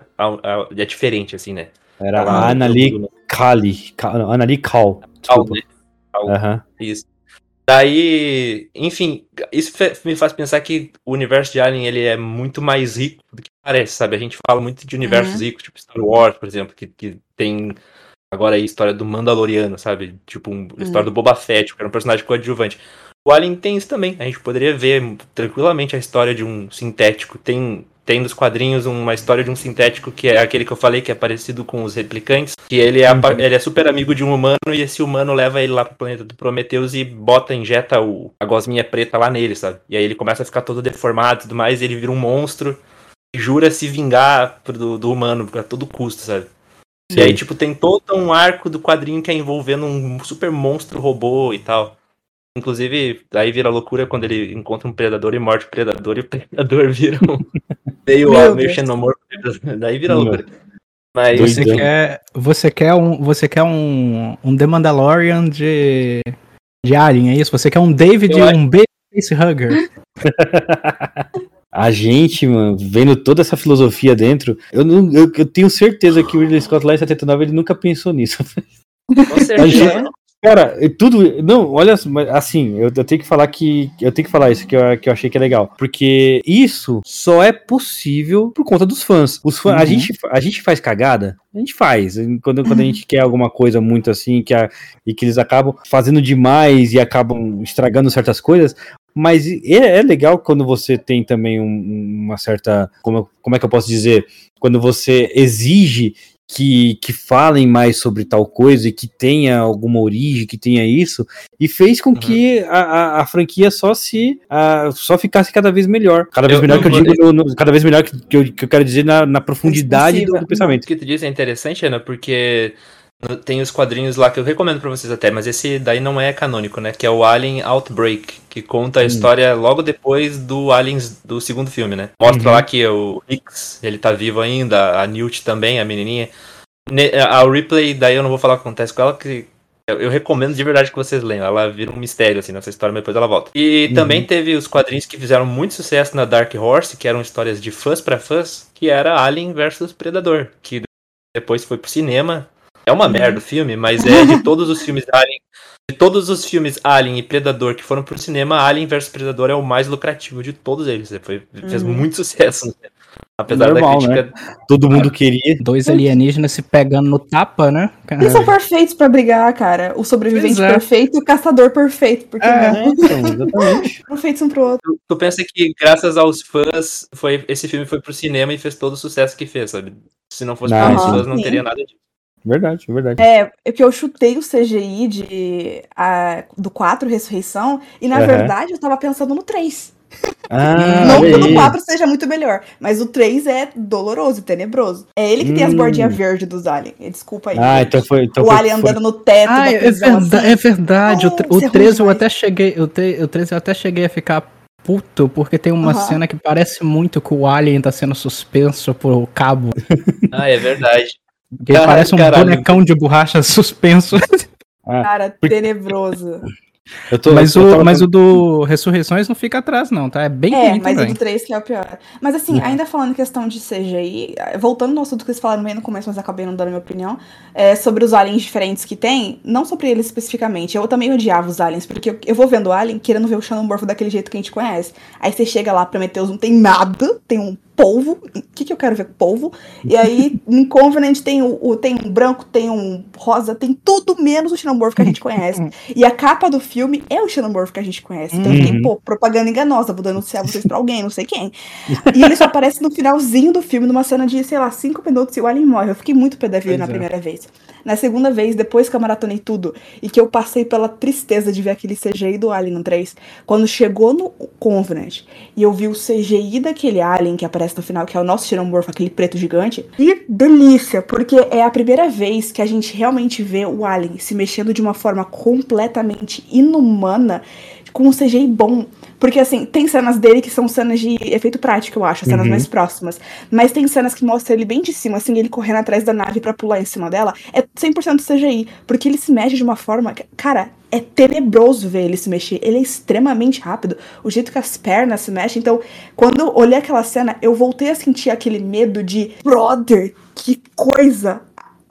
é diferente, assim, né?
Era a Annalee Call. Desculpa.
Isso. Daí, enfim, isso me faz pensar que o universo de Alien ele é muito mais rico do que parece, sabe? A gente fala muito de universos ricos, tipo Star Wars, por exemplo, que tem agora aí a história do Mandaloriano, sabe? Tipo, a história do Boba Fett, que era um personagem coadjuvante. O Alien tem isso também. A gente poderia ver tranquilamente a história de um sintético. Tem nos quadrinhos uma história de um sintético que é aquele que eu falei que é parecido com os replicantes, que ele é super amigo de um humano, e esse humano leva ele lá pro planeta do Prometheus e injeta a gosminha preta lá nele, sabe? E aí ele começa a ficar todo deformado e tudo mais, e ele vira um monstro e jura se vingar do humano a todo custo, sabe? Sim. E aí, tipo, tem todo um arco do quadrinho que é envolvendo um super monstro robô e tal. Inclusive, aí vira loucura quando ele encontra um predador e morde o predador, e o predador vira meio xenomorfo. Daí vira loucura. Mas
você quer um The Mandalorian de Alien, é isso? Você quer um David e um Baby Facehugger?
A gente, mano, vendo toda essa filosofia dentro, eu tenho certeza que o Ridley Scott lá em 79 ele nunca pensou nisso.
Com certeza.
Cara, tudo. Não, olha, assim, eu tenho que falar que. Eu tenho que falar isso que eu achei que é legal. Porque isso só é possível por conta dos fãs. Os fãs, a gente faz cagada? A gente faz. Quando a gente quer alguma coisa muito assim, e que eles acabam fazendo demais e acabam estragando certas coisas. Mas é legal quando você tem também uma certa. Como é que eu posso dizer? Quando você exige que falem mais sobre tal coisa e que tenha alguma origem, que tenha isso, e fez com que a franquia só ficasse cada vez melhor. Cada vez melhor que eu digo, cada vez melhor que eu quero dizer na profundidade do pensamento.
O que tu disse é interessante, Ana, porque tem os quadrinhos lá que eu recomendo pra vocês até, mas esse daí não é canônico, né? Que é o Alien Outbreak, que conta a história logo depois do Aliens do segundo filme, né? Mostra lá que o Hicks, ele tá vivo ainda, a Newt também, a menininha. A Ripley, daí eu não vou falar o que acontece com ela, que eu recomendo de verdade que vocês leiam. Ela vira um mistério, assim, nessa história, mas depois ela volta. E também teve os quadrinhos que fizeram muito sucesso na Dark Horse, que eram histórias de fãs pra fãs, que era Alien versus Predador, que depois foi pro cinema. É uma merda o filme, mas é de todos os filmes Alien. De todos os filmes Alien e Predador que foram pro cinema, Alien vs Predador é o mais lucrativo de todos eles. Fez muito sucesso. Apesar
normal,
da crítica.
Né? Todo mundo queria.
Dois alienígenas se pegando no tapa, né?
Eles são perfeitos pra brigar, cara. O sobrevivente perfeito e o caçador perfeito. Porque
então, exatamente.
Perfeitos um pro outro.
Tu pensa que graças aos fãs, esse filme foi pro cinema e fez todo o sucesso que fez, sabe? Se não fosse pelos fãs, não teria nada disso.
Verdade.
É que eu chutei o CGI do 4, Ressurreição, e na verdade eu tava pensando no 3. Não que o do 4 seja muito melhor, mas o 3 é doloroso e tenebroso. É ele que tem as bordinhas verdes dos aliens. Desculpa aí.
Então
o alien andando no teto da prisão,
é verdade. O 13 eu até cheguei. O 13 eu até cheguei a ficar puto, porque tem uma cena que parece muito que o alien tá sendo suspenso por cabo.
É verdade.
Que parece um bonecão de borracha suspenso.
Cara, tenebroso.
Mas o do Ressurreições não fica atrás, não, tá? É bem ruim
mas
também.
o do 3 que é o pior. Mas assim, ainda falando em questão de CGI, voltando no assunto que vocês falaram bem no começo, mas acabei não dando a minha opinião, sobre os aliens diferentes que tem, não sobre eles especificamente. Eu também odiava os aliens, porque eu vou vendo o alien querendo ver o xenomorfo daquele jeito que a gente conhece. Aí você chega lá, Prometheus não tem nada, tem um polvo. O que eu quero ver com polvo? E aí, em Covenant tem um branco, tem um rosa, tem tudo menos o xenomorfo que a gente conhece. E a capa do filme é o xenomorfo que a gente conhece. Então tem, propaganda enganosa, vou denunciar vocês pra alguém, não sei quem. E ele só aparece no finalzinho do filme, numa cena de, sei lá, 5 minutos e o alien morre. Eu fiquei muito pé da vida na primeira vez. Na segunda vez, depois que eu maratonei tudo, e que eu passei pela tristeza de ver aquele CGI do Alien no 3, quando chegou no Covenant, e eu vi o CGI daquele Alien que aparece no final, que é o nosso xenomorfo, aquele preto gigante, que delícia, porque é a primeira vez que a gente realmente vê o Alien se mexendo de uma forma completamente inumana, com um CGI bom. Porque, assim, tem cenas dele que são cenas de efeito prático, eu acho, cenas mais próximas. Mas tem cenas que mostram ele bem de cima, assim, ele correndo atrás da nave pra pular em cima dela. É 100% CGI, porque ele se mexe de uma forma... Cara, é tenebroso ver ele se mexer. Ele é extremamente rápido. O jeito que as pernas se mexem. Então, quando eu olhei aquela cena, eu voltei a sentir aquele medo de... Brother, que coisa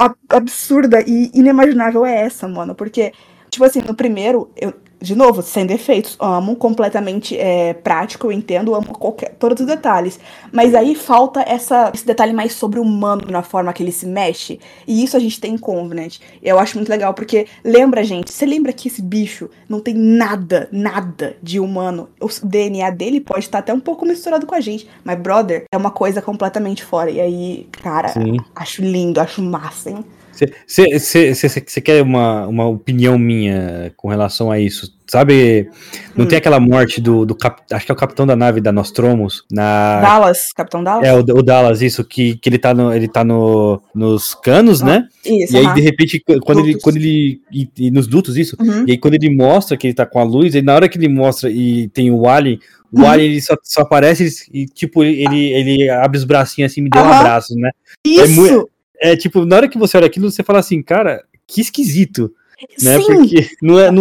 absurda e inimaginável é essa, mano? Porque, tipo assim, no primeiro... De novo, sem defeitos, amo completamente prático, eu entendo, amo todos os detalhes. Mas aí falta esse detalhe mais sobre-humano na forma que ele se mexe. E isso a gente tem em Covenant. Eu acho muito legal, porque você lembra que esse bicho não tem nada de humano. O DNA dele pode estar até um pouco misturado com a gente. Mas, brother, é uma coisa completamente fora. E aí, cara, acho lindo, acho massa, hein?
Você quer uma opinião minha com relação a isso? Sabe, não tem aquela morte acho que é o capitão da nave da Nostromos
Dallas, Capitão Dallas?
É, o Dallas, isso, que ele tá nos canos, né?
Isso,
e aí, de repente, quando ele e nos dutos, isso, e aí quando ele mostra que ele tá com a luz, e na hora que ele mostra e tem o Alien, ele só aparece e, tipo, ele abre os bracinhos assim, me deu um abraço, né?
Isso!
Tipo, na hora que você olha aquilo, você fala assim, cara, que esquisito, né?
Sim.
Porque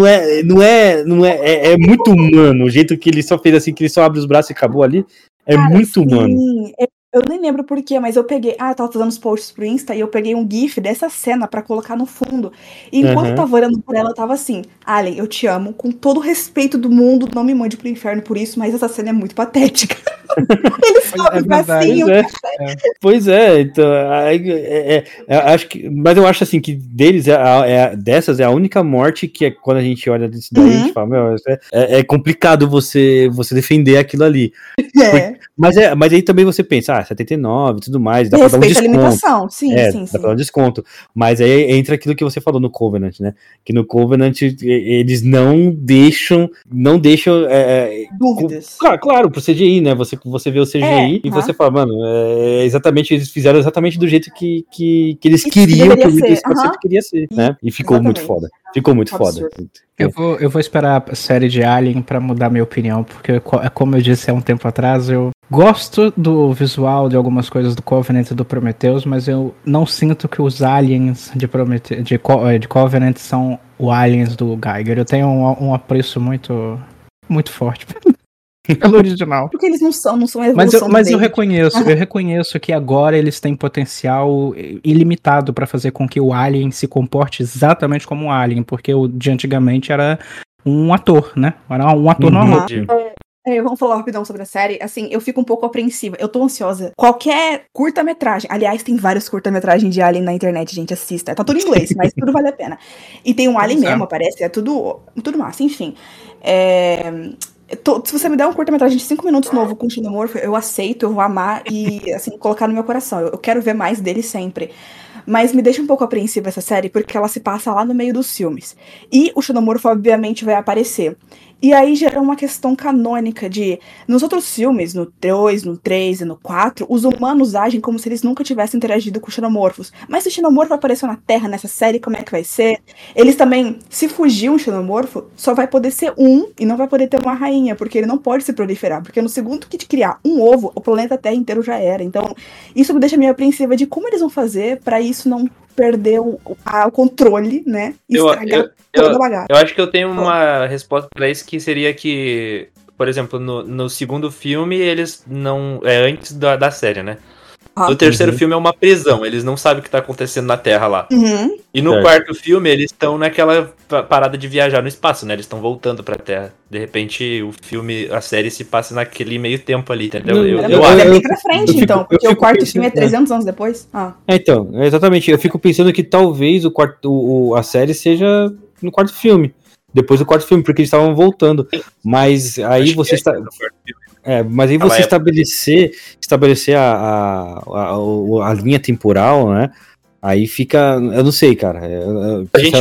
é muito humano, o jeito que ele só fez assim, que ele só abre os braços e acabou ali, muito humano.
Sim, é Eu nem lembro porquê, mas eu peguei. Eu tava fazendo os posts pro Insta e eu peguei um GIF dessa cena pra colocar no fundo. E enquanto eu tava olhando por ela, eu tava assim: Alien, eu te amo, com todo o respeito do mundo, não me mande pro inferno por isso, mas essa cena é muito patética. Ele sobe o bracinho.
Pois é, então. Acho que, mas eu acho assim que deles, dessas, é a única morte que é quando a gente olha disso daí, a gente fala, meu, é complicado você defender aquilo ali. Mas aí também você pensa, 79 e tudo mais, dá pra dar um desconto.
A limitação, sim.
Dá pra dar um desconto. Mas aí entra aquilo que você falou no Covenant, né? Que no Covenant eles não deixam
dúvidas.
Claro, pro CGI, né? Você vê o CGI e você fala, mano, eles fizeram exatamente do jeito que eles queriam que esse conceito queria ser, né? E ficou muito foda. Ficou muito foda.
Eu vou esperar a série de Alien pra mudar minha opinião, porque, como eu disse há um tempo atrás, eu gosto do visual de algumas coisas do Covenant e do Prometheus, mas eu não sinto que os aliens de Covenant são os aliens do Giger. Eu tenho um apreço muito, muito forte pelo original.
Porque eles não são a evolução
Mas eu reconheço que agora eles têm potencial ilimitado pra fazer com que o Alien se comporte exatamente como um Alien, porque o de antigamente era um ator, né? Era um ator normal.
Vamos falar rapidão sobre a série. Assim, eu fico um pouco apreensiva. Eu tô ansiosa. Qualquer curta-metragem. Aliás, tem vários curta-metragens de Alien na internet, gente. Assista. Tá tudo em inglês, mas tudo vale a pena. E tem um Alien mesmo, aparece. É tudo massa. Enfim. Se você me der um curta-metragem de 5 minutos novo com o Xenomorfo, eu aceito, eu vou amar e, assim, colocar no meu coração. Eu quero ver mais dele sempre. Mas me deixa um pouco apreensiva essa série, porque ela se passa lá no meio dos filmes. E o Xenomorfo, obviamente, vai aparecer. E aí gera uma questão canônica de... Nos outros filmes, no 2, no 3 e no 4, os humanos agem como se eles nunca tivessem interagido com xenomorfos. Mas se o xenomorfo apareceu na Terra nessa série, como é que vai ser? Eles também, se fugir um xenomorfo, só vai poder ser um e não vai poder ter uma rainha, porque ele não pode se proliferar. Porque no segundo que criar um ovo, o planeta Terra inteiro já era. Então, isso me deixa meio apreensiva de como eles vão fazer pra isso não perder o controle, né? E estragar toda a bagaça.
Eu acho que eu tenho uma resposta pra isso, que seria que, por exemplo, no segundo filme, eles não... É antes da série, né? No terceiro filme é uma prisão, eles não sabem o que tá acontecendo na Terra lá. E no quarto filme, eles estão naquela parada de viajar no espaço, né? Eles estão voltando pra Terra. De repente, a série se passa naquele meio tempo ali, entendeu?
Eu acho. É bem pra frente, então, porque o quarto filme é 300 anos depois.
Então, exatamente. Eu fico pensando que talvez a série seja no quarto filme. Depois do quarto filme, porque eles estavam voltando. Mas aí você está... mas aí você estabelecer a linha temporal, né? Aí fica... Eu não sei, cara.
A gente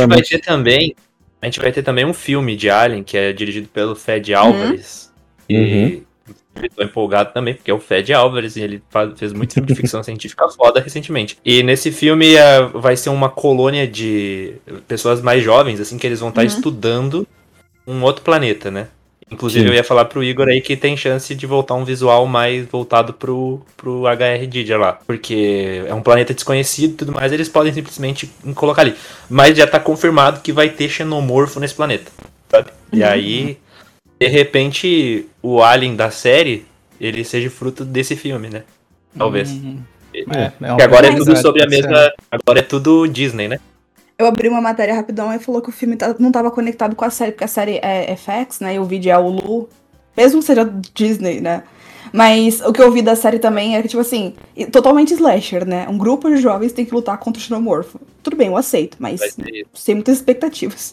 vai ter também um filme de Alien, que é dirigido pelo Fede Álvares. E eu tô empolgado também, porque é o Fede Álvares, e ele fez muito filme de ficção científica foda recentemente. E nesse filme vai ser uma colônia de pessoas mais jovens, assim, que eles vão estar estudando um outro planeta, né? Inclusive, eu ia falar pro Igor aí que tem chance de voltar um visual mais voltado pro HR Didier lá. Porque é um planeta desconhecido e tudo mais, eles podem simplesmente colocar ali. Mas já tá confirmado que vai ter xenomorfo nesse planeta, sabe? E aí, de repente, o Alien da série, ele seja fruto desse filme, né? Talvez. Porque agora é tudo sobre a mesma... Agora é tudo Disney, né?
Eu abri uma matéria rapidão e falou que o filme não estava conectado com a série, porque a série é FX, né? E o vídeo é o Hulu. Mesmo que seja Disney, né? Mas o que eu vi da série também é que, tipo assim, totalmente slasher, né? Um grupo de jovens tem que lutar contra o xenomorfo. Tudo bem, eu aceito, mas sem muitas expectativas.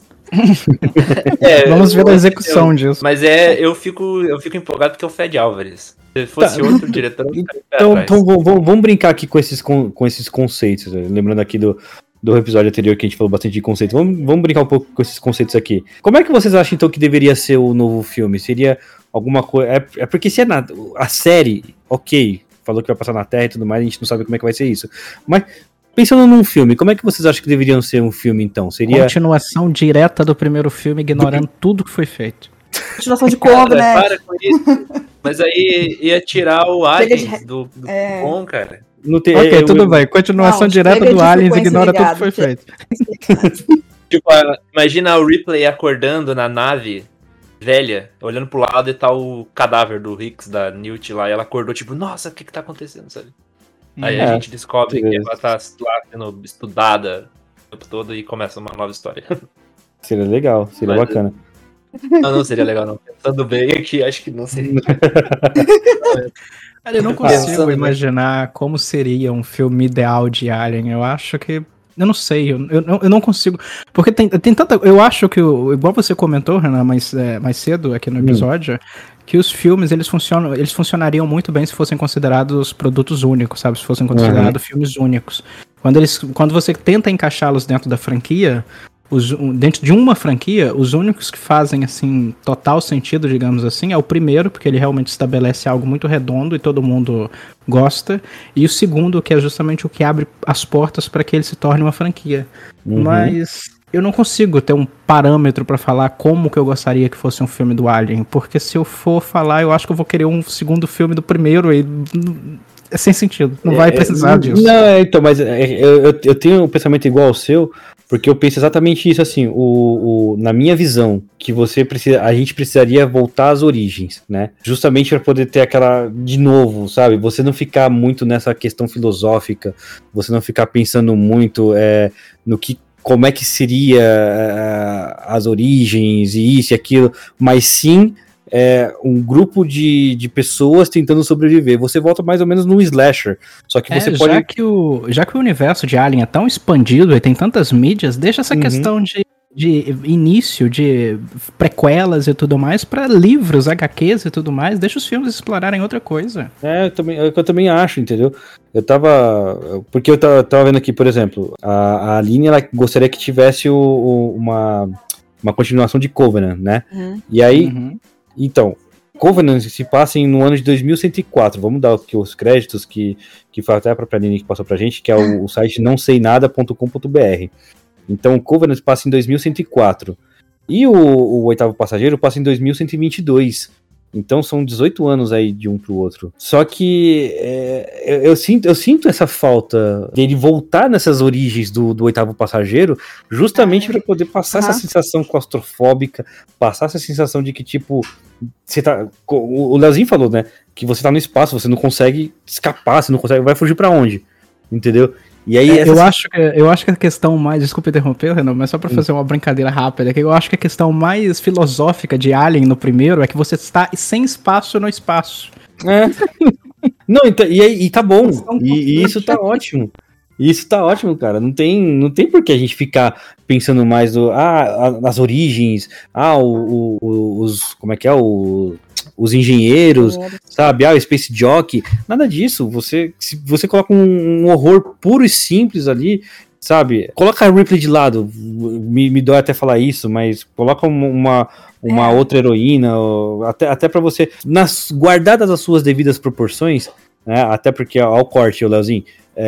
Vamos ver a execução disso.
Mas eu fico empolgado porque é o Fede Álvares. Se fosse outro diretor,
então vamos brincar aqui com esses conceitos. Lembrando aqui do episódio anterior que a gente falou bastante de conceito. Vamos brincar um pouco com esses conceitos aqui. Como é que vocês acham, então, que deveria ser o novo filme? Seria alguma coisa... É porque se a série, ok, falou que vai passar na Terra e tudo mais, a gente não sabe como é que vai ser isso. Mas, pensando num filme, como é que vocês acham que deveriam ser um filme, então? Seria...
Continuação direta do primeiro filme, ignorando tudo que foi feito.
Continuação de Covenant, né?
Para com isso. Mas aí ia tirar o Aliens do bom, cara.
Tudo bem. Continuação direta do Aliens, ignora tudo que foi feito.
Tipo, imagina o Ripley acordando na nave velha, olhando pro lado e tá o cadáver do Hicks, da Newt lá, e ela acordou tipo, nossa, o que tá acontecendo, sabe? Aí a gente descobre que ela tá lá sendo estudada o tempo todo e começa uma nova história.
Seria legal, seria bacana.
Não seria legal não. Pensando bem aqui, acho que não seria.
Cara, eu não consigo imaginar como seria um filme ideal de Alien. Eu acho que... Eu não sei, eu não consigo. Porque tem tanta... Eu acho que, igual você comentou, Renan, mais cedo aqui no episódio, que os filmes, eles funcionariam muito bem se fossem considerados produtos únicos, sabe? Se fossem considerados filmes únicos. Quando você tenta encaixá-los dentro da franquia... dentro de uma franquia, os únicos que fazem, assim, total sentido, digamos assim, é o primeiro, porque ele realmente estabelece algo muito redondo e todo mundo gosta, e o segundo, que é justamente o que abre as portas para que ele se torne uma franquia. Mas eu não consigo ter um parâmetro para falar como que eu gostaria que fosse um filme do Alien, porque se eu for falar, eu acho que eu vou querer um segundo filme do primeiro e... É sem sentido, não vai precisar disso.
Não, então, mas eu tenho um pensamento igual ao seu, porque eu penso exatamente isso, assim, na minha visão, que a gente precisaria voltar às origens, né? Justamente para poder ter aquela, de novo, sabe? Você não ficar muito nessa questão filosófica, você não ficar pensando muito como é que seria as origens e isso e aquilo, mas sim... um grupo de pessoas tentando sobreviver. Você volta mais ou menos num slasher. Só que você pode...
Já que o universo de Alien é tão expandido e tem tantas mídias, deixa essa questão de início, de prequelas e tudo mais, pra livros, HQs e tudo mais, deixa os filmes explorarem outra coisa.
Eu também acho, entendeu? Porque eu tava vendo aqui, por exemplo, a Aline, ela gostaria que tivesse uma continuação de Covenant, né? E aí... Então, Covenant se passa no ano de 2104. Vamos dar aqui os créditos que foi até a própria Aline que passou pra gente, que é o site nãoseinada.com.br. Então, Covenant passa em 2104. E o Oitavo Passageiro passa em 2122. Então são 18 anos aí de um pro outro. Só que eu sinto essa falta dele voltar nessas origens do Oitavo Passageiro, justamente para poder passar essa sensação claustrofóbica, passar essa sensação de que, tipo, você tá. O Leozinho falou, né? Que você tá no espaço, você não consegue escapar, você não consegue. Vai fugir para onde? Entendeu? E aí,
eu acho que a questão mais... Desculpa interromper, Renan, mas só pra fazer uma brincadeira rápida, que eu acho que a questão mais filosófica de Alien no primeiro é que você está sem espaço no espaço.
Não, então, e tá bom. E isso tá ótimo. Isso tá ótimo, cara. Não tem por que a gente ficar pensando mais nas origens, como é que é, os engenheiros, sabe, o Space Jockey, nada disso. Se você coloca um horror puro e simples ali, sabe, coloca a Ripley de lado, me dói até falar isso, mas coloca uma outra heroína, até pra você, guardadas as suas devidas proporções, né, até porque, ó, o corte, o Leozinho,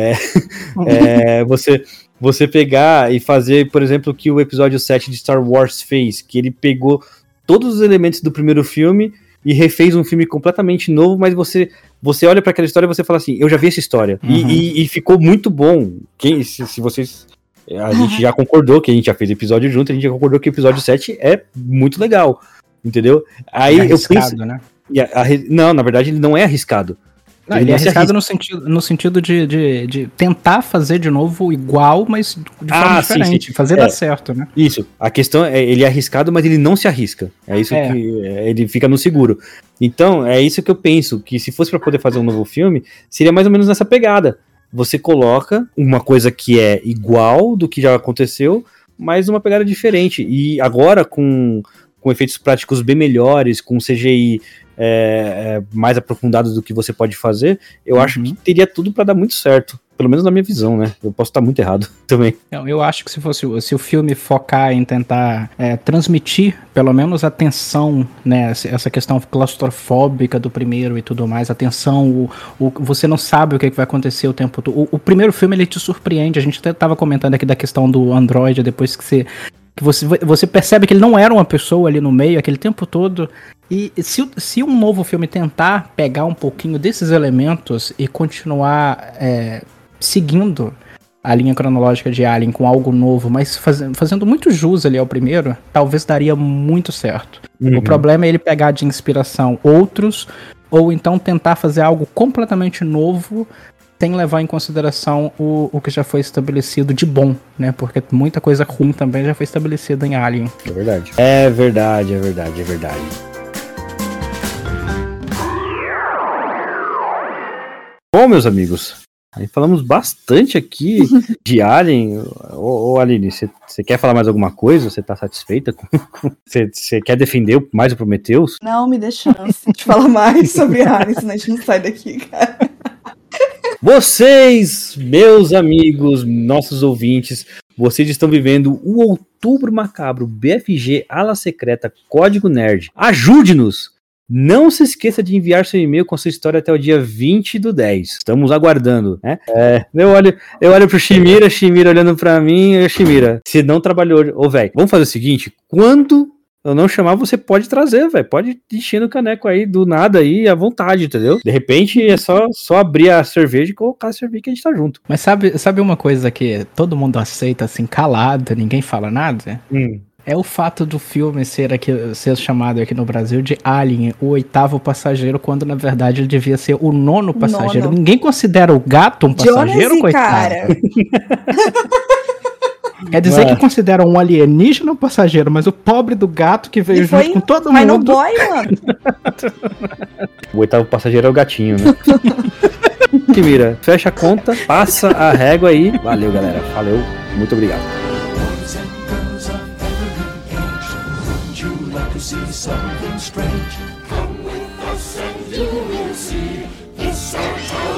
você pegar e fazer, por exemplo, o que o episódio 7 de Star Wars fez, que ele pegou todos os elementos do primeiro filme e refez um filme completamente novo, mas você olha pra aquela história e você fala assim, eu já vi essa história, e ficou muito bom. Se vocês... A gente já concordou que a gente já fez episódio junto, a gente já concordou que o episódio 7 é muito legal, entendeu? Aí
arriscado, né?
Não, na verdade ele não é arriscado.
Não, ele é arriscado no sentido de tentar fazer de novo igual, mas de forma diferente, sim. Fazer dar certo, né?
Isso, a questão é, ele é arriscado, mas ele não se arrisca, é isso que ele fica no seguro. Então, é isso que eu penso, que se fosse pra poder fazer um novo filme, seria mais ou menos nessa pegada. Você coloca uma coisa que é igual do que já aconteceu, mas uma pegada diferente, e agora com efeitos práticos bem melhores, com CGI mais aprofundado do que você pode fazer, eu acho que teria tudo pra dar muito certo, pelo menos na minha visão, né? Eu posso estar muito errado também.
Eu acho que se o filme focar em tentar transmitir pelo menos a tensão, né, essa questão claustrofóbica do primeiro e tudo mais, a tensão, você não sabe o que vai acontecer o tempo todo. O primeiro filme, ele te surpreende, a gente até tava comentando aqui da questão do androide, depois que você percebe que ele não era uma pessoa ali no meio, aquele tempo todo. E se um novo filme tentar pegar um pouquinho desses elementos e continuar seguindo a linha cronológica de Alien com algo novo, mas fazendo muito jus ali ao primeiro, talvez daria muito certo. O problema é ele pegar de inspiração outros, ou então tentar fazer algo completamente novo, sem levar em consideração o que já foi estabelecido de bom, né? Porque muita coisa ruim também já foi estabelecida em Alien.
É verdade. É verdade. Bom, meus amigos, aí falamos bastante aqui de Alien. Ô Aline, você quer falar mais alguma coisa? Você tá satisfeita? Você quer defender mais o Prometheus?
Não, me dê chance de falar mais sobre Alien, senão a gente não sai daqui, cara.
Vocês, meus amigos, nossos ouvintes, vocês estão vivendo o Outubro Macabro, BFG, Ala Secreta, Código Nerd. Ajude-nos! Não se esqueça de enviar seu e-mail com sua história até o dia 20/10. Estamos aguardando, né? Eu olho pro Shimira olhando pra mim, Shimira, você não trabalhou hoje. Ô, velho, vamos fazer o seguinte, quando eu não chamar, você pode trazer, velho. Pode encher no caneco aí, do nada aí, à vontade, entendeu? De repente é só abrir a cerveja e colocar a cerveja que a gente tá junto.
Mas sabe uma coisa que todo mundo aceita assim, calado, ninguém fala nada? É o fato do filme ser chamado aqui no Brasil de Alien, o 8º passageiro, quando na verdade ele devia ser o 9º passageiro. Ninguém considera o gato um passageiro,
Jonesy,
coitado?
cara.
Quer dizer que consideram um alienígena um passageiro, mas o pobre do gato que veio junto com todo
Mas
mundo...
não boy, mano.
O 8º passageiro é o gatinho, né? Shimira, fecha a conta, passa a régua aí. Valeu, galera. Valeu. Muito obrigado.
Something strange. Come with us and you will see. It's our time.